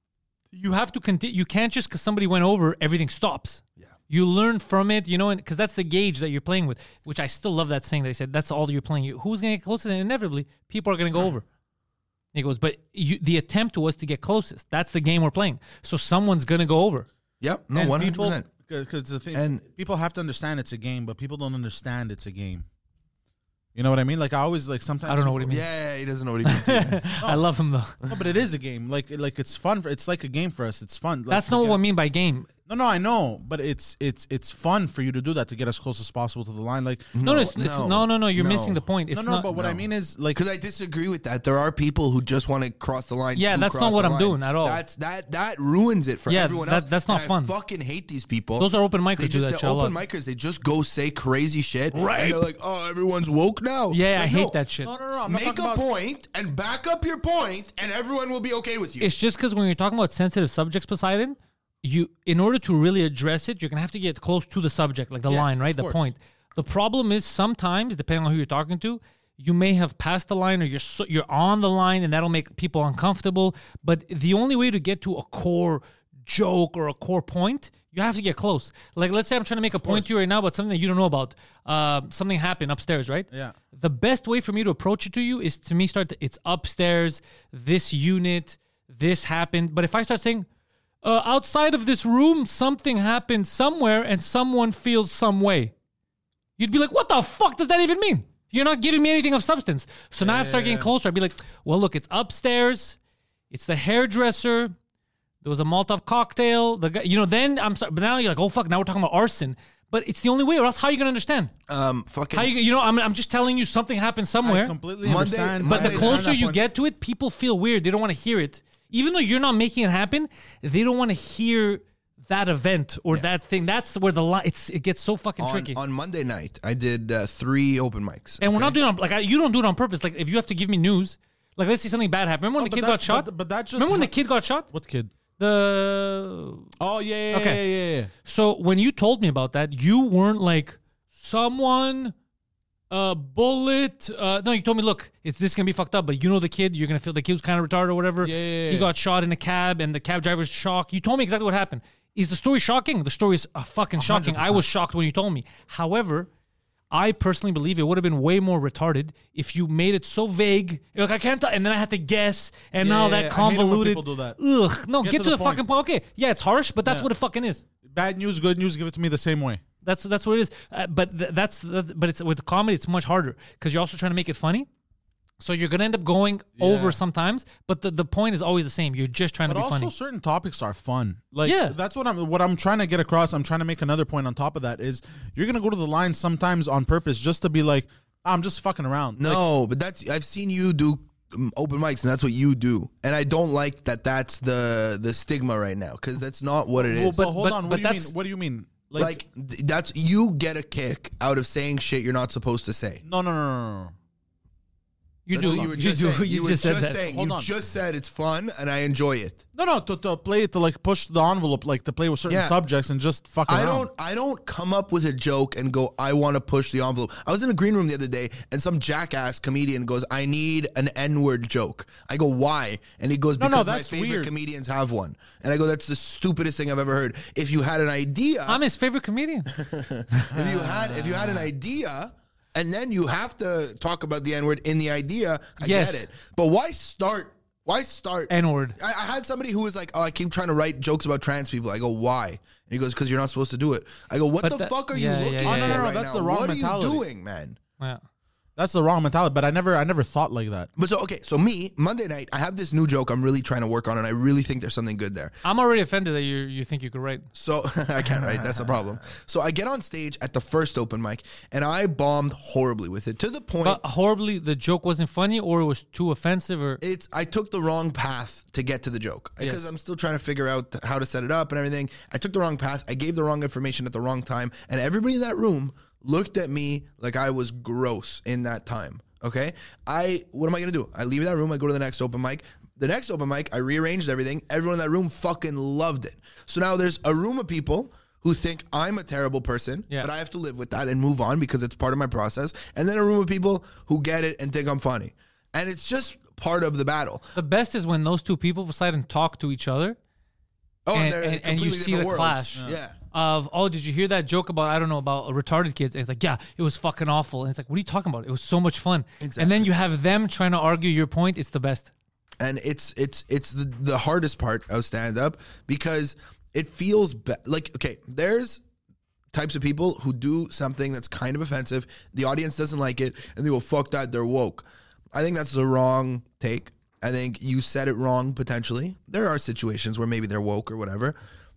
You have to continue. You can't just because somebody went over, everything stops.
Yeah.
You learn from it, you know, and because that's the gauge that you're playing with, which I still love that saying. They said, that's all you're playing. You, who's going to get closest? And inevitably, people are going to go over. He goes, but you, the attempt was to get closest. That's the game we're playing. So someone's going to go over.
Yep. No,
And
one hundred
people-
percent.
Because the thing,
And-
people have to understand it's a game, but people don't understand it's a game. You know what I mean? Like I always like sometimes
I don't know what he
people-
means.
Yeah, he doesn't know what he means. either.
I love him, though.
No, but it is a game. Like like it's fun. For, it's like a game for us. It's fun. Like,
That's
to
not
get-
what I mean by game.
No, no, I know, but it's it's it's fun for you to do that to get as close as possible to the line. Like
No, no, it's, it's,
no,
no, no, no. You're
no.
missing the point. It's
no, no,
not.
but what I
no.
mean is like
Because I disagree with that. There are people who just want to cross the line.
Yeah,
to
that's
cross
not what
the
I'm
line.
doing at all.
That's that that ruins it for
Yeah,
everyone
that-
else.
that's not
And
fun.
I fucking hate these people.
Those are open micers
They
who do
just,
that
the
shit a
open
lot.
micers. They just go say crazy shit.
Right.
And they're like, oh, everyone's woke now.
Yeah, I
Like,
hate
no.
that shit.
no, no, no. I'm not
Make a
talking about,
point and back up your point, and everyone will be okay with you.
It's just because when you're talking about sensitive subjects, Poseidon, you, in order to really address it, you're gonna have to get close to the subject, like the
Yes,
line, right?
of
The
course.
point. The problem is sometimes, depending on who you're talking to, you may have passed the line or you're so, you're on the line, and that'll make people uncomfortable. But the only way to get to a core joke or a core point, you have to get close. Like, let's say I'm trying to make a point to you right now about something that you don't know about. Uh, something happened upstairs, right?
Yeah.
The best way for me to approach it to you is to me start. To, it's upstairs. This unit. This happened. But if I start saying, uh, outside of this room, something happened somewhere, and someone feels some way, you'd be like, "What the fuck does that even mean?" You're not giving me anything of substance. So now I start getting closer. I'd be like, "Well, look, it's upstairs. It's the hairdresser. There was a Molotov cocktail. The guy, you know." Then I'm sorry, but now you're like, "Oh fuck!" Now we're talking about arson. But it's the only way, or else how are you gonna understand?
um, fucking.
How you you know? I'm I'm just telling you something happened
I
somewhere.
completely
Monday-
understand.
But the
Monday-
closer you
point.
get to it, people feel weird. They don't want to hear it. Even though you're not making it happen, they don't want to hear that event or that thing. That's where the line, it's, it gets so fucking
on,
tricky.
on Monday night, I did uh, three open mics.
and we're
okay?
not doing it on, like, I, you don't do it on purpose. Like, if you have to give me news, like, let's see something bad happen. Remember when
Oh,
the
but
kid
that-
got shot?
but- but that just
Remember when the
ha-
kid got shot?
What kid?
The
Oh yeah, yeah,
Okay.
yeah, yeah, yeah.
So when you told me about that, you weren't like, someone uh, bullet. Uh, no, you told me, look, it's this gonna be fucked up, but you know the kid. You're gonna feel the kid was kind of retarded or whatever.
Yeah, yeah, yeah.
He got shot in a cab, and the cab driver's shocked. You told me exactly what happened. Is the story shocking? The story is uh, fucking shocking. I was shocked when you told me. However, I personally believe it would have been way more retarded if you made it so vague. You're like, I can't tell. And then I had to guess. And
Yeah,
now
yeah,
that
yeah. I hate it when
convoluted.
people do that.
Ugh. No, get,
Get
to,
to
the,
the
fucking point. Okay. Yeah, it's harsh, but that's
Yeah.
what it fucking is.
Bad news, good news. Give it to me the same way.
That's that's what it is. Uh, but th- that's that, but it's with the comedy, it's much harder because you're also trying to make it funny. So you're gonna end up going
Yeah.
over sometimes, but the, the point is always the same. You're just trying
But
to be
also,
funny.
certain topics are fun. Like,
Yeah.
that's what I'm. What I'm trying to get across. I'm trying to make another point on top of that is you're gonna go to the line sometimes on purpose just to be like, I'm just fucking around. Like,
No, but that's I've seen you do um, open mics, and that's what you do. And I don't like that. That's the the stigma right now because that's not what it is.
well, but hold
but-
on.
but
What do you mean?
that's-
What do you mean?
like, th- that's you get a kick out of saying shit you're not supposed to say.
no, no, no, no, no.
you
That's
do.
what you were
you
just
do.
saying.
You,
were
just said that.
saying.
Hold
you
on.
just said it's fun and I enjoy it.
No, no, to, to play it, to like push the envelope, like to play with certain
Yeah.
subjects and just fuck around.
I don't I don't come up with a joke and go, I want to push the envelope. I was in a green room the other day and some jackass comedian goes, I need an N-word joke. I go, why? And he goes,
No,
because
no,
my
that's
favorite
weird.
comedians have one. And I go, that's the stupidest thing I've ever heard. If you had an idea,
I'm his favorite comedian.
if you had if you had an idea and then you have to talk about the N-word in the idea, I
Yes.
get it. But why start? Why start?
N-word.
I, I had somebody who was like, oh, I keep trying to write jokes about trans people. I go, why? And he goes, because you're not supposed to do it. I go, what
But
the
that-
fuck are
yeah,
you
yeah,
looking
yeah,
for
yeah. No, no, no,
right
that's
now?
the wrong
what
mentality.
are you doing, man?
Yeah.
That's the wrong mentality. But I never, I never thought like that.
But so, okay, so me, Monday night, I have this new joke I'm really trying to work on, and I really think there's something good there.
I'm already offended that you you think you could write.
So I can't write. That's the problem. So I get on stage at the first open mic, and I bombed horribly with it to the point.
But horribly, the joke wasn't funny, or it was too offensive, or
It's I took the wrong path to get to the joke because
Yes.
I'm still trying to figure out how to set it up and everything. I took the wrong path. I gave the wrong information at the wrong time, and everybody in that room looked at me like I was gross in that time. Okay, I what am I gonna do? I leave that room. I go to the next open mic. The next open mic, I rearranged everything. Everyone in that room fucking loved it. So now there's a room of people who think I'm a terrible person,
Yeah.
but I have to live with that and move on because it's part of my process. And then a room of people who get it and think I'm funny. And it's just part of the battle.
the best is when those two people beside and talk to each other.
Oh,
And-
they're in
and- and you
completely
see the
different worlds.
clash.
Yeah.
Of, oh, did you hear that joke about, I don't know, about retarded kids? And it's like, yeah, it was fucking awful. And it's like, what are you talking about? It was so much fun.
Exactly.
And then you have them trying to argue your point. It's the best.
And it's it's it's the, the hardest part of stand up because it feels be- like okay, there's types of people who do something that's kind of offensive. The audience doesn't like it, and they go, "Fuck that, they're woke." I think that's the wrong take. I think you said it wrong potentially. There are situations where maybe they're woke or whatever.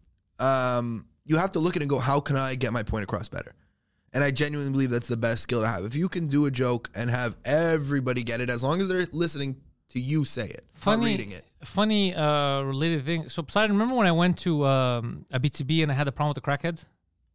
Um, you have to look at it and go, "How can I get my point across better?" And I genuinely believe that's the best skill to have. If you can do a joke and have everybody get it, as long as they're listening to you say it, not
Funny,
reading it.
funny uh, related thing. So, Poseidon, remember when I went to um, a B T B and I had the problem with the crackheads?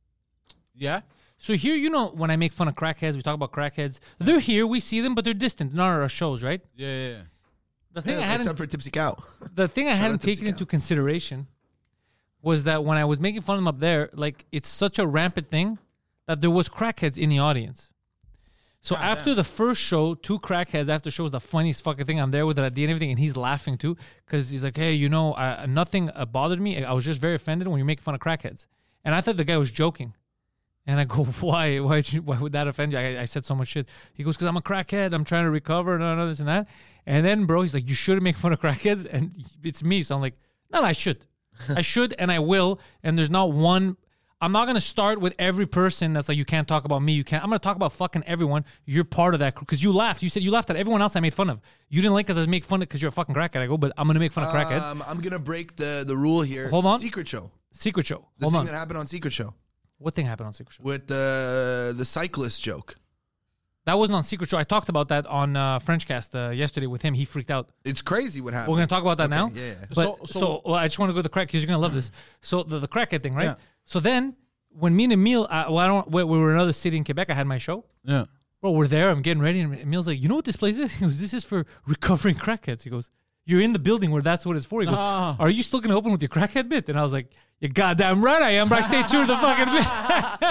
Yeah.
So here, you know, when I make fun of crackheads, we talk about crackheads. They're here, we see them, but they're distant. Not at our shows, right?
Yeah, yeah, yeah.
The thing I
Yeah,
hadn't,
except for Tipsy Cow.
the thing I
Shout
hadn't
out Tipsy
taken
Cow.
into consideration was that when I was making fun of them up there, like it's such a rampant thing that there was crackheads in the audience. So
God
after
damn.
the first show, two crackheads after show was the funniest fucking thing. I'm there with Adi and everything, and he's laughing too because he's like, "Hey, you know, I, nothing uh, bothered me. I was just very offended when you make fun of crackheads." And I thought the guy was joking. And I go, "Why? Why? You, why would that offend you?" I, I said so much shit. He goes, "Because I'm a crackhead. I'm trying to recover. No, no, this and that." And then, bro, he's like, "You shouldn't make fun of crackheads." And it's me, so I'm like, "No, no I should. I should, and I will." And there's not one. I'm not gonna start with every person that's like, you can't talk about me. You can't. I'm gonna talk about fucking everyone. You're part of that because you laughed. You said you laughed at everyone else I made fun of. You didn't like because I make fun of because you're a fucking crackhead. I go, but I'm gonna make fun of crackheads.
Um, I'm gonna break the the rule here.
Hold on.
Secret Show.
Secret Show.
The
Hold
thing
on.
that happened on Secret Show
What thing happened on Secret Show?
with the the cyclist joke.
That wasn't on Secret Show. I talked about that on uh, Frenchcast uh, yesterday with him. He freaked out.
It's crazy what happened.
We're gonna talk about that
Okay,
now.
Yeah, yeah.
But
So-
so,
so-
well, I just want to go to the crack because you're gonna love this. So the, the crackhead thing, right?
Yeah.
So then when me and Emil, uh, well, I don't. We, we were in another city in Quebec. I had my show.
Yeah.
Bro, we're there. I'm getting ready, and Emil's like, "You know what this place is?" He goes, "This is for recovering crackheads." He goes, "You're in the building where that's what it's for." He goes,
Ah.
"Are you still gonna open with your crackhead bit?" And I was like, "You goddamn right I am." But I stayed true to the fucking bit.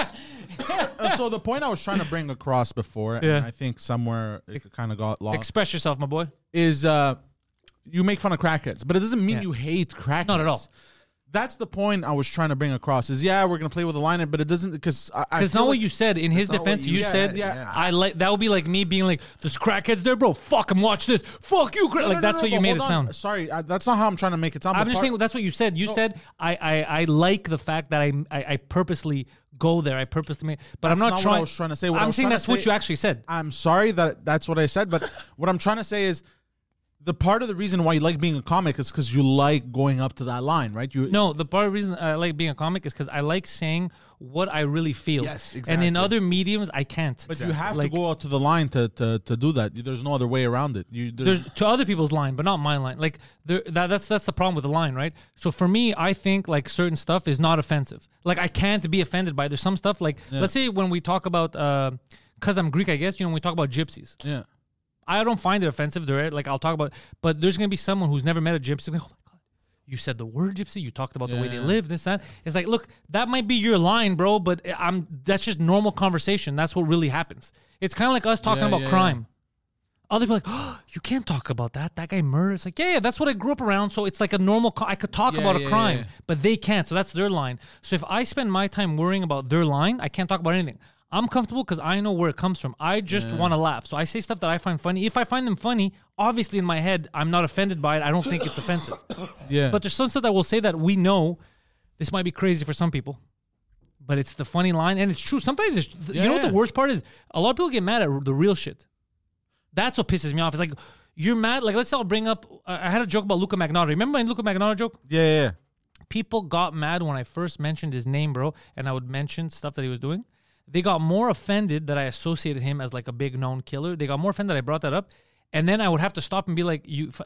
Uh, so the point I was trying to bring across before, and
Yeah.
I think somewhere it kind of got lost,
Express yourself, my boy.
is uh, you make fun of crackheads, but it doesn't mean
Yeah.
you hate crackheads.
Not at all.
That's the point I was trying to bring across. Is yeah, we're gonna play with the line, but it doesn't because I, I
Because
feel
not what
like-
you said. In his
That's not what
defense,
you
you
said,
said,
yeah.
"I like that." Would be like me being like, "There's crackheads there, bro. Fuck him. Watch this. Fuck you." Cra-.
No,
Like
no, no,
that's
no,
what you
but
made it
hold on.
sound.
Sorry, I, that's not how I'm trying to make it sound.
I'm
but
just
part-
saying that's what you said. You
No.
said I, I I like the fact that I I, I purposely go there. I purposely make, but
That's
I'm not,
not what
trying.
I was trying to say. What I
I'm
was
saying
trying to
that's what
say-
you actually said.
I'm sorry that that's what I said, but what I'm trying to say is the part of the reason why you like being a comic is because you like going up to that line, right? You
No, the part of the reason I like being a comic is because I like saying what I really feel.
Yes,
And
exactly.
in other mediums, I can't.
But you have
Like,
to go out to the line to, to, to do that. There's no other way around it. You there's,
There's to other people's line, but not my line. Like there, that, that's that's the problem with the line, right? So for me, I think like certain stuff is not offensive. Like I can't be offended by. There's some stuff like let's say when we talk about because I'm Greek, I guess you know when we talk about gypsies.
yeah.
I don't find it offensive. They're like I'll talk about, but there's gonna be someone who's never met a gypsy. Like, oh my god, you said the word gypsy. You talked about the way they
Yeah.
live. This that. It's like, look, that might be your line, bro, but I'm that's just normal conversation. That's what really happens. It's kind of like us talking
Yeah,
about
yeah,
crime. Other people are like, oh, you can't talk about that. That guy murdered. It's like, yeah, yeah, that's what I grew up around. So it's like a normal. Co- I could talk
Yeah,
about a
yeah,
crime,
yeah.
but they can't. So that's their line. So if I spend my time worrying about their line, I can't talk about anything. I'm comfortable because I know where it comes from. I just want to laugh. So I say stuff that I find funny. If I find them funny, obviously in my head, I'm not offended by it. I don't think it's offensive.
Yeah.
But there's some stuff that will say that we know this might be crazy for some people, but it's the funny line. And it's true. Sometimes, it's, you know what
Yeah.
the worst part is? A lot of people get mad at the real shit. That's what pisses me off. It's like, you're mad. Like, let's say I'll bring up, I had a joke about Luka Magnotta. Remember my Luka Magnotta joke?
yeah, yeah, yeah.
People got mad when I first mentioned his name, bro, and I would mention stuff that he was doing. They got more offended that I associated him as like a big known killer. They got more offended that I brought that up. And then I would have to stop and be like, "You, f-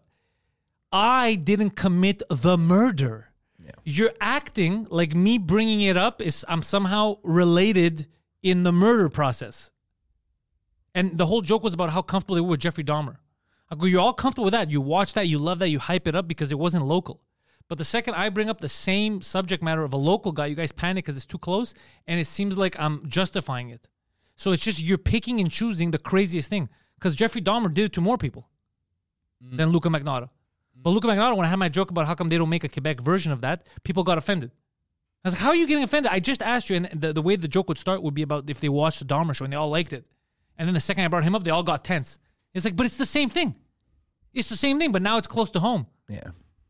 I didn't commit the murder. You're acting like me bringing it up is I'm somehow related in the murder process." And the whole joke was about how comfortable they were with Jeffrey Dahmer. I go, you're all comfortable with that. You watch that, you love that, you hype it up because it wasn't local. But the second I bring up the same subject matter of a local guy, you guys panic because it's too close, and it seems like I'm justifying it. So it's just you're picking and choosing the craziest thing. Because Jeffrey Dahmer did it to more people mm. than Luka Magnotta. Mm. But Luka Magnotta, when I had my joke about how come they don't make a Quebec version of that, people got offended. I was like, how are you getting offended? I just asked you, and the, the way the joke would start would be about if they watched the Dahmer show and they all liked it. And then the second I brought him up, they all got tense. It's like, but it's the same thing. It's the same thing, but now it's close to home.
Yeah.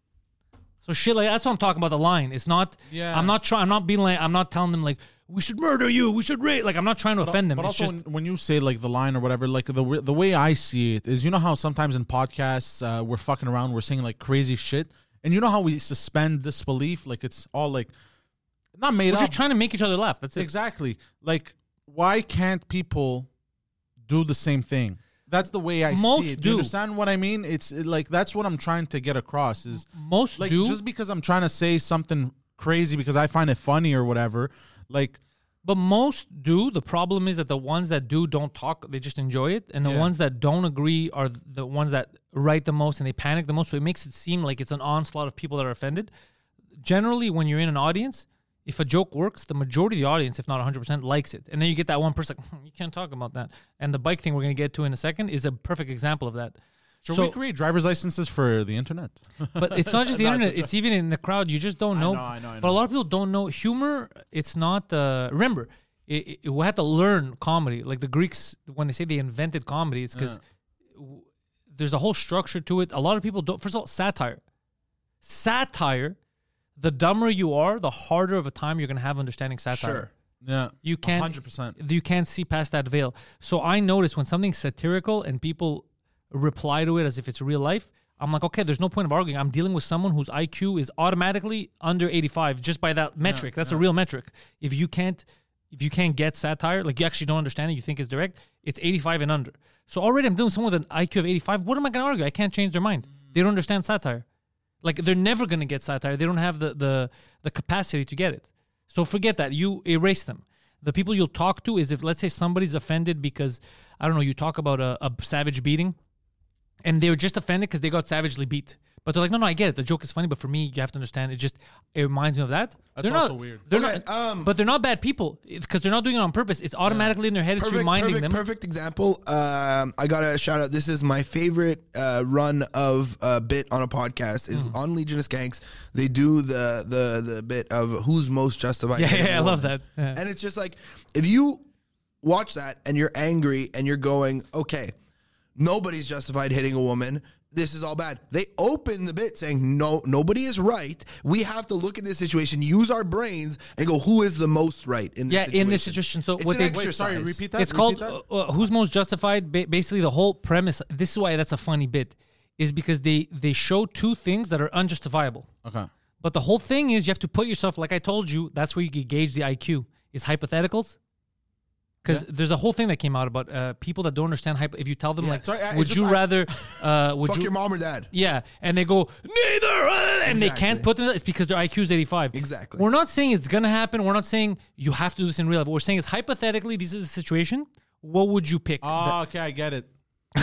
So shit like that's what I'm talking about. The line. It's not.
Yeah.
I'm not trying. I'm not being like. I'm not telling them like we should murder you. We should rape. Like I'm not trying to offend them.
But
It's
also,
just
when, when you say like the line or whatever, like the w- the way I see it is, you know how sometimes in podcasts uh, we're fucking around, we're saying like crazy shit, and you know how we suspend disbelief, like it's all like not made
we're
up.
just trying to make each other laugh. That's it.
Exactly. Like, why can't people do the same thing? That's the way I
Most
see it.
do.
You understand what I mean? It's it, like that's what I'm trying to get across. Is
Most
like
do.
just because I'm trying to say something crazy because I find it funny or whatever. Like,
But most do. The problem is that the ones that do don't talk. They just enjoy it, and the
Yeah.
ones that don't agree are the ones that write the most and they panic the most. So it makes it seem like it's an onslaught of people that are offended. Generally, when you're in an audience, if a joke works, the majority of the audience, if not one hundred percent, likes it. And then you get that one person, like, hmm, you can't talk about that. And the bike thing we're going to get to in a second is a perfect example of that.
should
So-
we create driver's licenses for the internet?
But it's not just the
No,
internet.
it's a-
It's even in the crowd. You just don't
I
know.
know, I know, I
But a
know.
lot of people don't know humor. It's not. Uh, remember, it, it, we had to learn comedy. Like the Greeks, when they say they invented comedy, it's because there's a whole structure to it. A lot of people don't. First of all, satire. Satire. The dumber you are, the harder of a time you're going to have understanding satire.
Sure.
Yeah,
You can't.
one hundred percent.
You can't see past that veil. So I notice when something's satirical and people reply to it as if it's real life, I'm like, okay, there's no point of arguing. I'm dealing with someone whose I Q is automatically under eighty-five just by that metric. That's a real metric. If you can't, if you can't get satire, like you actually don't understand it, you think it's direct, it's eighty-five and under. So already I'm dealing with someone with an I Q of eighty-five. What am I going to argue? I can't change their mind. They don't understand satire. Like they're never going to get satire. They don't have the, the the capacity to get it. So forget that. You erase them. The people you'll talk to is if, let's say, somebody's offended because, I don't know, you talk about a, a savage beating, and they're just offended because they got savagely beat. But they're like, no, no, I get it. The joke is funny, but for me, you have to understand. It just it reminds me of that.
That's
they're
also
not,
weird.
They're
Okay,
not,
um,
but they're not bad people. It's because they're not doing it on purpose. It's automatically in their head. It's
Perfect,
reminding
perfect,
them.
perfect example. Um, I got to shout out. This is my favorite uh, run of uh, bit on a podcast. Is
Mm.
on Legion of Skanks. They do the the the bit of who's most justified.
Yeah,
hitting
yeah,
a
I love
woman.
that. Yeah.
And it's just like if you watch that and you're angry and you're going, okay, nobody's justified hitting a woman. This is all bad. They open the bit saying, no, nobody is right. We have to look at this situation, use our brains, and go, who is the most right in this
Yeah,
situation?
in this situation. So
It's
what
an
they
Wait, sorry,
exercise.
repeat that.
It's
Repeat
called
that?
uh, uh, Who's Most Justified. Ba- basically, the whole premise. This is why that's a funny bit, is because they they show two things that are unjustifiable.
Okay.
But the whole thing is you have to put yourself, like I told you, that's where you can gauge the I Q, is hypotheticals. Because there's a whole thing that came out about uh, people that don't understand hypo. If you tell them,
Yeah.
like,
Sorry, I-
would
just-
you
I-
rather, uh, would
Fuck
you,
your mom or dad.
yeah, and they go, neither, uh, and they can't
Exactly.
put them, it's because their I Q is eighty-five.
Exactly.
We're not saying it's going to happen. We're not saying you have to do this in real life. What we're saying is hypothetically, this is the situation. What would you pick?
Oh, okay, I get it.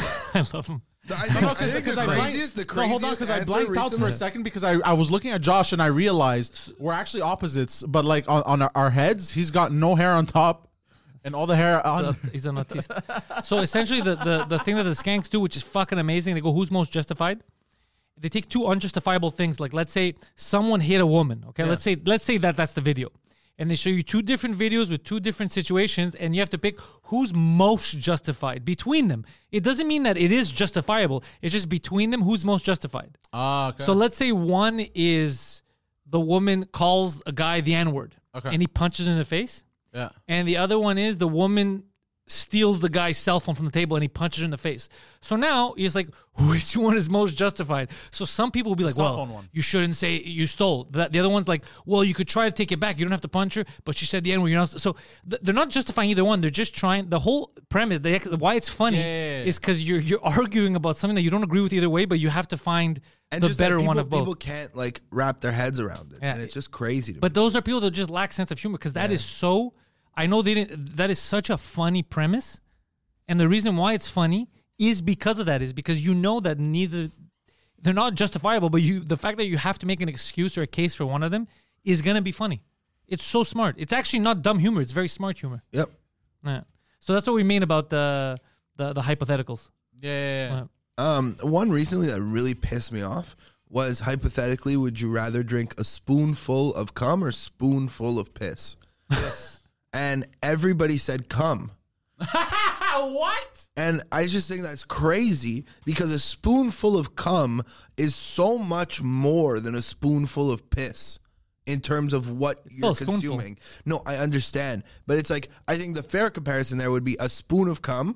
I love him.
I think, I think the
I blanked-
craziest, the
no,
craziest
hold on, because I
answer
blanked out for a
recently-
second because I, I was looking at Josh and I realized we're actually opposites, but like on, on our, our heads, he's got no hair on top and all the hair on.
Uh, He's an autist. So essentially, the, the, the thing that the skanks do, which is fucking amazing, they go, who's most justified? They take two unjustifiable things. Like, let's say someone hit a woman. Okay, let's say let's say that that's the video, and they show you two different videos with two different situations, and you have to pick who's most justified between them. It doesn't mean that it is justifiable. It's just between them who's most justified.
Ah, okay.
So let's say one is the woman calls a guy the N-word,
Okay.
and he punches her in the face.
yeah.
And the other one is the woman steals the guy's cell phone from the table and he punches her in the face. So now it's like, which one is most justified? So some people will be like,
cell
well,
phone one.
you shouldn't say you stole. The, the other one's like, well, you could try to take it back. You don't have to punch her, but she said the N word. You're not. So th- they're not justifying either one. They're just trying. The whole premise, the, ex- why it's funny,
Yeah, yeah, yeah.
is because you're you're arguing about something that you don't agree with either way, but you have to find
And
the
just that
better
people,
one of both.
People can't like wrap their heads around it,
Yeah.
and it's just crazy. To
But
me.
those are people that just lack sense of humor because that is so. I know they didn't. That is such a funny premise, and the reason why it's funny is because of that. Is because you know that neither they're not justifiable, but you the fact that you have to make an excuse or a case for one of them is gonna be funny. It's so smart. It's actually not dumb humor. It's very smart humor.
Yep.
Yeah. So that's what we mean about the the, the hypotheticals.
Yeah, yeah, yeah.
Yeah.
Um, one recently that really pissed me off was hypothetically, would you rather drink a spoonful of cum or spoonful of piss? And everybody said cum.
What?
And I just think that's crazy because a spoonful of cum is so much more than a spoonful of piss in terms of what you're
still a spoonful.
consuming. No, I understand. But it's like, I think the fair comparison there would be a spoon of cum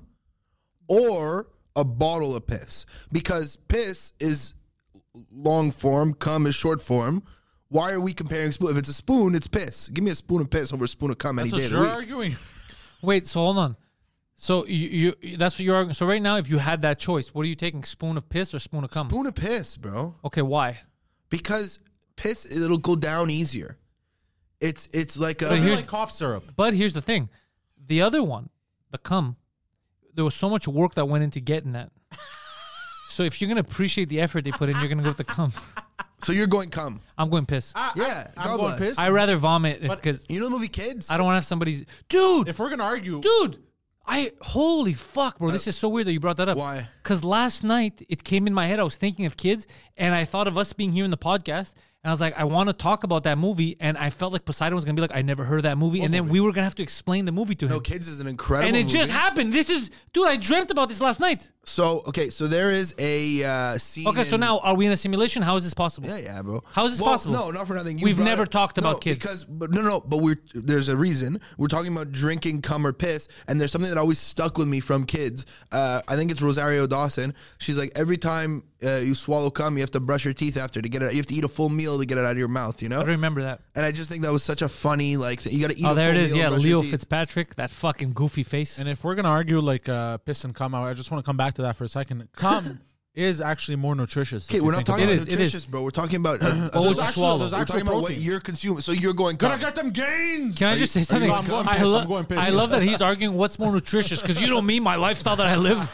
or a bottle of piss. Because piss is long form, cum is short form. Why are we comparing spoon? If it's a spoon, it's piss. Give me a spoon of piss over a spoon of cum any
That's
day
what
of the
you're
week.
arguing.
Wait. So hold on. So you, you that's what you're arguing. So right now, if you had that choice, what are you taking? Spoon of piss or spoon of cum?
Spoon of piss, bro.
Okay. Why?
Because piss, it'll go down easier. It's it's like a
But
I
here's-
like cough syrup.
But here's the thing. The other one, the cum, there was so much work that went into getting that. So if you're going to appreciate the effort they put in, you're going to go with the cum.
so you're going cum.
I'm going piss.
I,
Yeah,
I, I'm
God
going
bless.
piss.
I rather vomit
But-
because
You know the movie Kids?
I don't want to have somebody's dude.
if we're gonna argue,
Dude, I holy fuck, bro. This is so weird that you brought that up.
Why?
Because last night it came in my head. I was thinking of kids, and I thought of us being here in the podcast. And I was like, I want to talk about that movie, and I felt like Poseidon was gonna be like, I never heard of that movie, and then we were gonna have to explain the movie to him.
No, Kids is an incredible
and it
movie.
just happened. This is, dude. I dreamt about this last night.
So, okay, so there is a uh, scene.
Okay, so
in-
now are we in a simulation? How is this possible?
Yeah, yeah, bro.
How is this
Well,
possible?
No, not for nothing. You
We've
brought
never
up-
talked
no,
about kids.
because, but no, no, but we're there's a reason we're talking about drinking cum or piss, and there's something that always stuck with me from kids. Uh, I think it's Rosario Dawson. She's like, every time uh, you swallow cum, you have to brush your teeth after to get it. You have to eat a full meal to get it out of your mouth. You know.
I don't remember that.
And I just think that was such a funny like thing. You got to eat.
Oh,
a
there it
full
is.
meal
Yeah,
and brush your
Leo
teeth.
Fitzpatrick, that fucking goofy face.
and if we're gonna argue like uh, piss and cum, I I just want to come back to that for a second. Cum is actually more nutritious.
Okay,
if you
we're not
think
talking
about
about
It is, it is.
nutritious, bro. We're talking about uh,
Oh,
there's
to
actual-
swallow.
there's
We're
actual
talking about what
protein.
you're consuming. So you're going.
Gonna
cum.
get them gains.
Can I just say something?
I'm going
I,
piss,
lo-
I'm going piss.
I love that he's arguing what's more nutritious because you know me, my lifestyle that I live.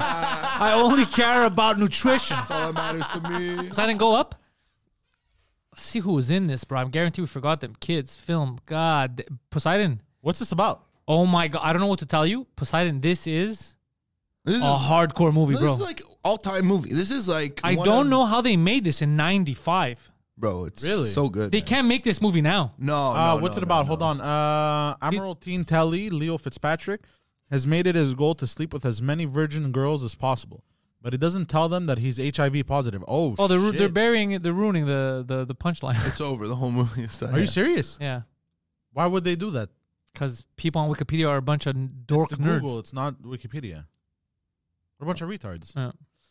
I only care about nutrition.
That's all that matters to me.
So I didn't go up. Let's see who was in this, bro. I guarantee we forgot them. Kids, film. God. Poseidon.
What's this about?
Oh my God. I don't know what to tell you. Poseidon, this is
This is
a hardcore movie,
this
bro.
is like all time movie. This is like
I
one
don't
of-
know how they made this in ninety-five.
bro. It's
Really?
so good.
They
man.
can't make this movie now.
No, no.
Uh, what's
no,
it
no,
about?
no.
Hold on. Uh, Admiral Telly, Leo Fitzpatrick, has made it his goal to sleep with as many virgin girls as possible, but he doesn't tell them that he's H I V positive. Oh,
Oh, they're ru-
shit.
they're burying it. They're ruining the the the punchline.
It's over. The whole movie is done.
Are you serious?
Yeah,
Why would they do that?
because people on Wikipedia are a bunch of dork
it's the
nerds.
Google. It's not Wikipedia. We're a bunch of retards.
Yeah.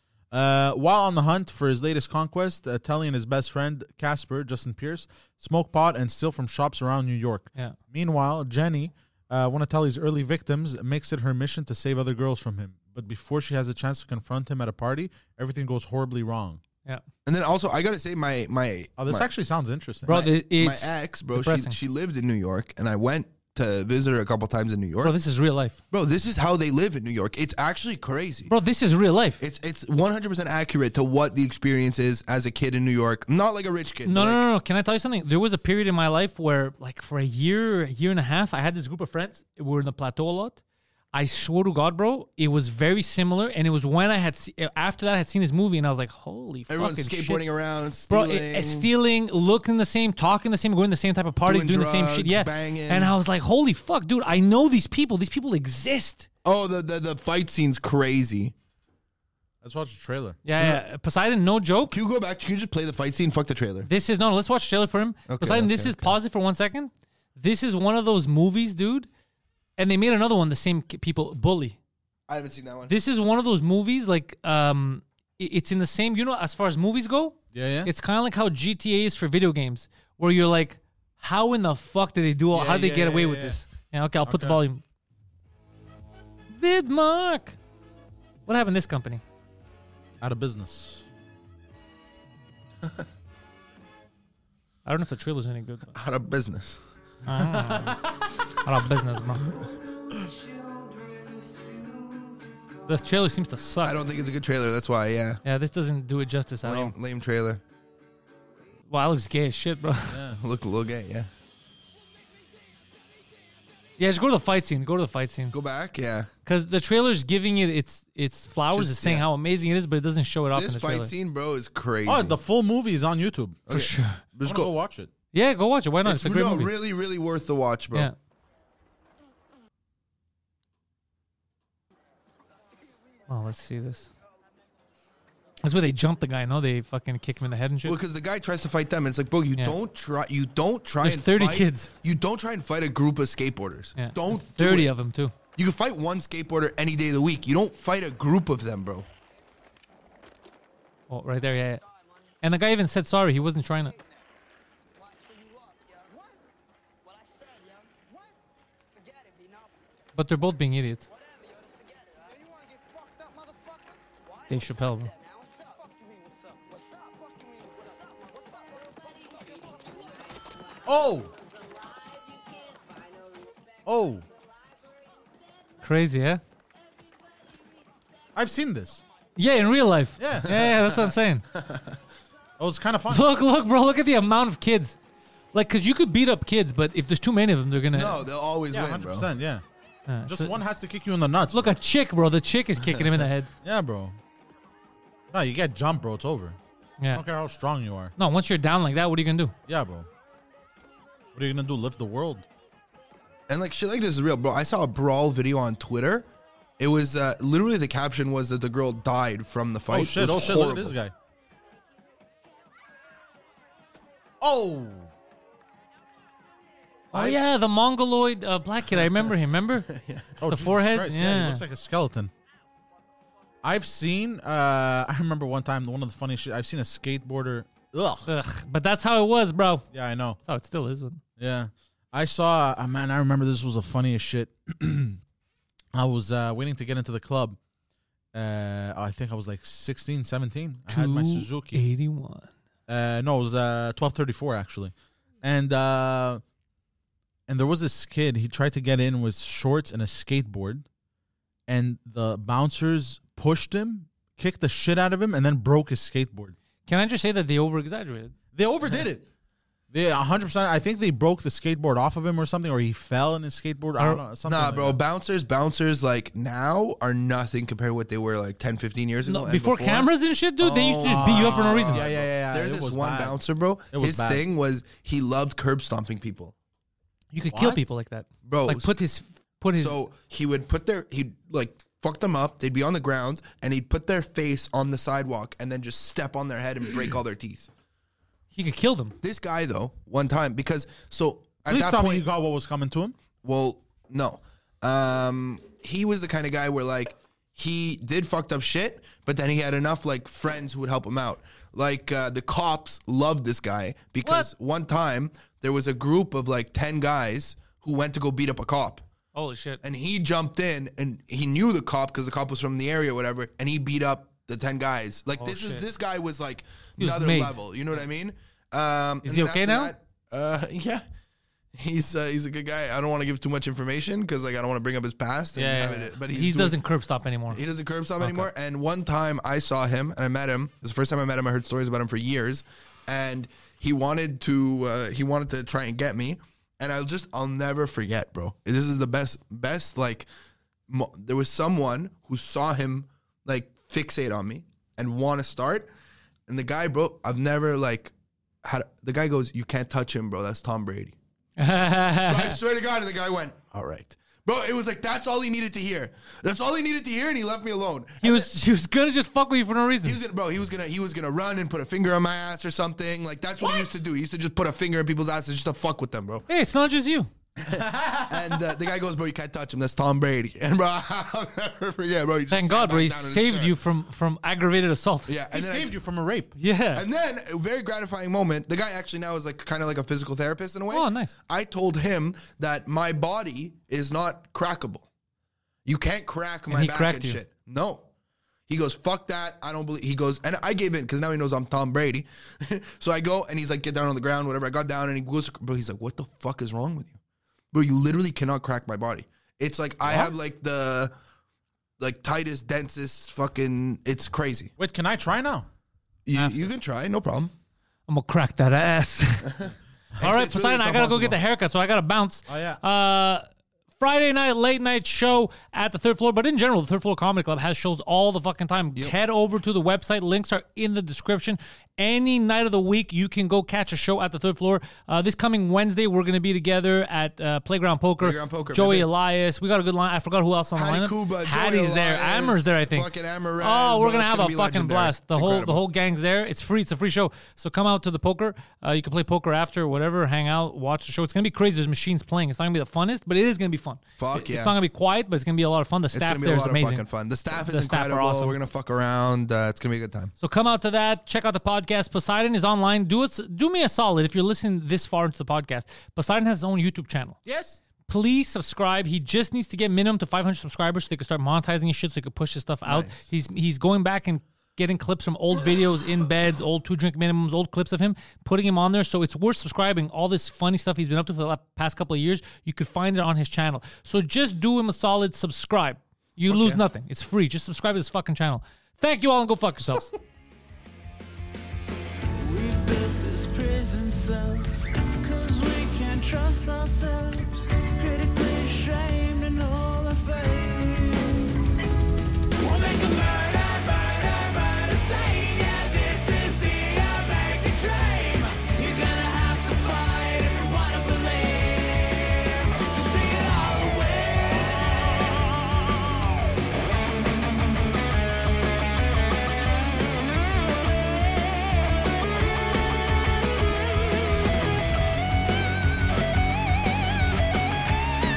Uh, while on the hunt for his latest conquest, uh, Telly and his best friend Casper, Justin Pierce, smoke pot and steal from shops around New York.
Yeah.
Meanwhile, Jenny, uh, one of Telly's early victims, makes it her mission to save other girls from him. But before she has a chance to confront him at a party, everything goes horribly wrong.
Yeah.
And then also, I gotta say, my my
Oh, this
my,
actually sounds interesting.
Bro,
my,
the-
my
it's
ex, bro. She
depressing.
she lived in New York, and I went to visit her a couple times in New York.
Bro, this is real life.
Bro, this is how they live in New York. It's actually crazy.
Bro, this is real life.
It's it's one hundred percent accurate to what the experience is as a kid in New York. Not like a rich kid.
No,
but
no,
like,
no, no. Can I tell you something? There was a period in my life where, like, for a year, a year and a half, I had this group of friends. We were in the plateau a lot. I swear to God, bro, it was very similar. And it was when I had, se- after that, I had seen this movie, and I was like, holy
Everyone's
fucking
skateboarding
shit.
around,
Bro,
stealing.
it, it- stealing, looking the same, talking the same, going to the same type of parties,
Doing
doing, the same shit.
drugs,
Yeah.
banging.
And I was like, holy fuck, dude, I know these people. These people exist.
Oh, the, the the fight scene's crazy.
Let's watch the trailer.
Yeah, yeah. Poseidon, no joke.
Can you go back? Can you just play the fight scene? Fuck the trailer.
This is, no, no, let's watch the trailer for him.
Okay,
Poseidon, this
okay,
is, pause it for one second. This is one of those movies, dude. And they made another one, the same k- people, Bully.
I haven't seen that one.
This is one of those movies, like, um, i- it's in the same, you know, as far as movies go,
Yeah, yeah.
it's kind of like how G T A is for video games, where you're like, how in the fuck did they do all,
Yeah,
how did they
yeah,
get
yeah,
away
yeah,
with
yeah.
this? Yeah, okay, I'll put the
Okay.
volume. Vidmark. What happened to this company?
Out of business.
I don't know if the trailer's any good. But
Out of business.
I don't know. Out of business, bro. This trailer seems to suck.
I don't think it's a good trailer. That's why, yeah.
Yeah, this doesn't do it justice at
Lame,
all.
lame trailer.
Wow, that looks gay as shit, bro.
Look a little gay, yeah.
Yeah, just go to the fight scene. Go to the fight scene.
Go back, yeah.
Because the trailer's giving it its its flowers.
Just-
It's saying
yeah.
how amazing it is, but it doesn't show it off in
This
the
fight
trailer.
scene, bro, is crazy.
Oh, the full movie is on YouTube.
For sure.
Just
I'm gonna
go.
go watch it.
Yeah, go watch it. Why not? It's,
It's
a great
no,
movie.
really, really worth the watch, bro.
Yeah. Oh, let's see this. That's where they jump the guy. No, they fucking kick him in the head and shit.
Well, because the guy tries to fight them, and it's like, bro, you
Yeah.
don't try. You don't try.
There's
and
thirty
fight-
kids.
You don't try and fight a group of skateboarders.
Yeah.
Don't. do
thirty
it.
of them too.
You can fight one skateboarder any day of the week. You don't fight a group of them, bro.
Oh, right there, yeah, yeah. And the guy even said sorry. He wasn't trying to. But they're both being idiots. Dave Chappelle, bro.
Oh. Oh.
Crazy, yeah?
I've seen this.
Yeah, in real life.
Yeah.
Yeah, yeah, that's what I'm saying.
It was kind of fun.
Look, look, bro, look at the amount of kids. Like, because you could beat up kids, but if there's too many of them, they're going to.
No, they'll always
Yeah,
win,
hundred
bro.
percent. Yeah.
Uh,
Just
so-
one has to kick you in the nuts.
Look, a chick, bro. The chick is kicking him in the head.
Yeah, bro. No, you get jumped, bro. It's over. I
Yeah.
don't care how strong you are.
No, once you're down like that, what are you going to do?
Yeah, bro. What are you gonna do? Lift the world?
And like shit like this is real, bro. I saw a brawl video on Twitter. It was uh, literally the caption was that the girl died from the fight.
Oh
It
shit!
was
Oh shit! Look at
horrible.
this guy. Oh.
Oh, yeah, the Mongoloid uh, black kid. I remember him. Remember?
Oh,
The
Jesus
forehead?
Christ,
Yeah.
he looks like a skeleton. I've seen. Uh, I remember one time one of the funniest shit. I've seen a skateboarder. Ugh.
Ugh, but that's how it was, bro.
Yeah, I know.
That's how it still is.
Yeah, I saw. Uh, man, I remember this was the funniest shit. I was uh, waiting to get into the club, Uh, I think I was like sixteen, seventeen. I had my Suzuki.
two eighty-one.
Uh, no, it was uh, twelve thirty-four actually. And uh, and there was this kid. He tried to get in with shorts and a skateboard, and the bouncers pushed him, kicked the shit out of him, and then broke his skateboard.
Can I just say that they over exaggerated?
They overdid it. They one hundred percent. I think they broke the skateboard off of him or something, or he fell in his skateboard. I don't know. Something
Nah,
like
bro.
that.
Bouncers, bouncers, like now are nothing compared to what they were like ten, fifteen years ago.
No,
and
before, cameras and shit, dude, they used to just beat you up for no reason.
Yeah, yeah, yeah. yeah.
There's
It
this
was
one
bad.
bouncer, bro.
It was
His
bad.
thing was he loved curb stomping people,
You could kill
What?
people like that,
bro.
Like put his put his.
So he would put their, he'd like fuck them up. They'd be on the ground and he'd put their face on the sidewalk and then just step on their head and break all their teeth.
He could kill them.
This guy though, one time, because so at
Please
that
tell
point,
me you got what was coming to him.
well, no, um, he was the kind of guy where like he did fucked up shit, but then he had enough like friends who would help him out. Like uh, the cops loved this guy because one time there was a group of like ten guys who went to go beat up a cop.
Holy shit!
And he jumped in and he knew the cop because the cop was from the area or whatever, and he beat up the ten guys. Like
Oh,
this is
shit.
this guy was like
He was
another
made.
level. You know what I mean? Um,
Is
and
he
then
okay
after
now?
that, uh, yeah. He's uh, he's a good guy. I don't want to give too much information because like I don't want to bring up his past. And
Yeah,
have
yeah,
it, but
he
he's doing-
doesn't curb stop anymore.
He doesn't curb stop anymore. And one time I saw him and I met him. It was the first time I met him. I heard stories about him for years. And he wanted to uh, he wanted to try and get me. And I'll just I'll never forget, bro. This is the best best like mo- there was someone who saw him like fixate on me and want to start. And the guy, bro, I've never like had the guy goes, "You can't touch him, bro. That's Tom Brady." Bro, I swear to God, and the guy went, "All right." Bro, it was like, that's all he needed to hear. That's all he needed to hear, and he left me alone.
He
And
was he was gonna just fuck with you for no reason.
He was gonna, bro. He was gonna, he was gonna run and put a finger on my ass or something. Like that's what, he used to do. He used to just put a finger in people's asses just to fuck with them, bro.
Hey, it's not just you.
And uh, the guy goes, "Bro, you can't touch him. That's Tom Brady." And bro, I'll never forget, bro. He just
Thank
sat
God, bro.
back
He
down in his
saved
chair.
you from from aggravated assault.
Yeah,
He
and then I-
saved you from a rape.
Yeah.
And then a very gratifying moment. The guy actually now is like kind of like a physical therapist in a way.
Oh, nice.
I told him that my body is not crackable. You can't crack my
he
back
cracked
and
you.
shit. No. He goes, "Fuck that. I don't believe." He goes, and I gave in because now he knows I'm Tom Brady. So I go and he's like, "Get down on the ground, whatever." I got down and he goes, bro, he's like, "What the fuck is wrong with you? Bro, you literally cannot crack my body. It's like I have like the like tightest, densest fucking, it's crazy."
Wait, can I try now?
You, you can try, no problem.
I'm gonna crack that ass. All right,
it's really-
Poseidon,
it's
I gotta go
impossible.
get the haircut, so I gotta bounce.
Oh, yeah.
Uh, Friday night, late night show at the third floor. But in general, the third floor comedy club has shows all the fucking time. Head over to the website. Links are in the description. Any night of the week, you can go catch a show at the third floor. Uh, this coming Wednesday, we're going to be together at uh, Playground Poker.
Playground Poker,
Joey
baby.
Elias. We got a good line. I forgot who else on the
Hattie
lineup.
Kuba, Joey
Hattie's there.
Elias,
Ammer's there, I think.
fucking Ammer Raz,
Oh, we're
bro,
gonna
it's
have
gonna
a
be
fucking
legendary.
blast. The
It's
whole
incredible.
the whole gang's there. It's free. It's a free show. So come out to the poker. Uh, you can play poker after, whatever. Hang out, watch the show. It's gonna be crazy. There's machines playing. It's not gonna be the funnest, but it is gonna be fun.
Fuck
It-
yeah.
It's not gonna be quiet, but it's gonna be a lot of fun. The
It's
staff
gonna be
there
a
is
lot
amazing.
of fucking fun. The staff is
The staff are
incredible.
awesome.
We're gonna fuck around. Uh, it's gonna be a good time.
So come out to that. Check out the podcast. Poseidon is online. Do us, do me a solid if you're listening this far into the podcast. Poseidon has his own YouTube channel.
Yes.
Please subscribe. He just needs to get minimum to five hundred subscribers so they can start monetizing his shit so he can push his stuff out.
Nice.
He's he's going back and getting clips from old videos in beds, old two drink minimums, old clips of him, putting him on there. So it's worth subscribing. All this funny stuff he's been up to for the past couple of years, you could find it on his channel. So just do him a solid subscribe. You lose nothing. It's free. Just subscribe to this fucking channel. Thank you all and go fuck yourselves.
We've built this prison cell, cause we can't trust ourselves. Critically ashamed and all our faith. We'll make a murder, murder, murder scene. Yeah, this is the American dream. You're gonna have to fight if you wanna believe. Just see it all away.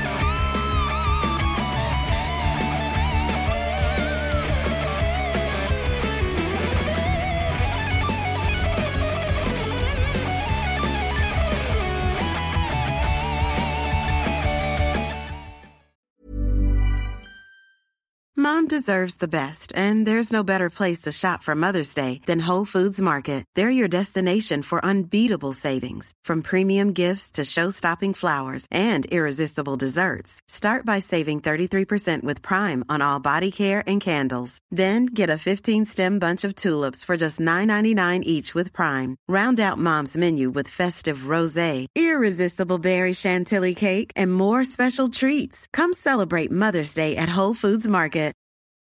Mom deserves the best, and there's no better place to shop for Mother's Day than Whole Foods Market. They're your destination for unbeatable savings, from premium gifts to show-stopping flowers and irresistible desserts. Start by saving thirty-three percent with Prime on all body care and candles. Then get a fifteen-stem bunch of tulips for just nine ninety-nine each with Prime. Round out Mom's menu with festive rosé, irresistible berry chantilly cake, and more special treats. Come celebrate Mother's Day at Whole Foods Market.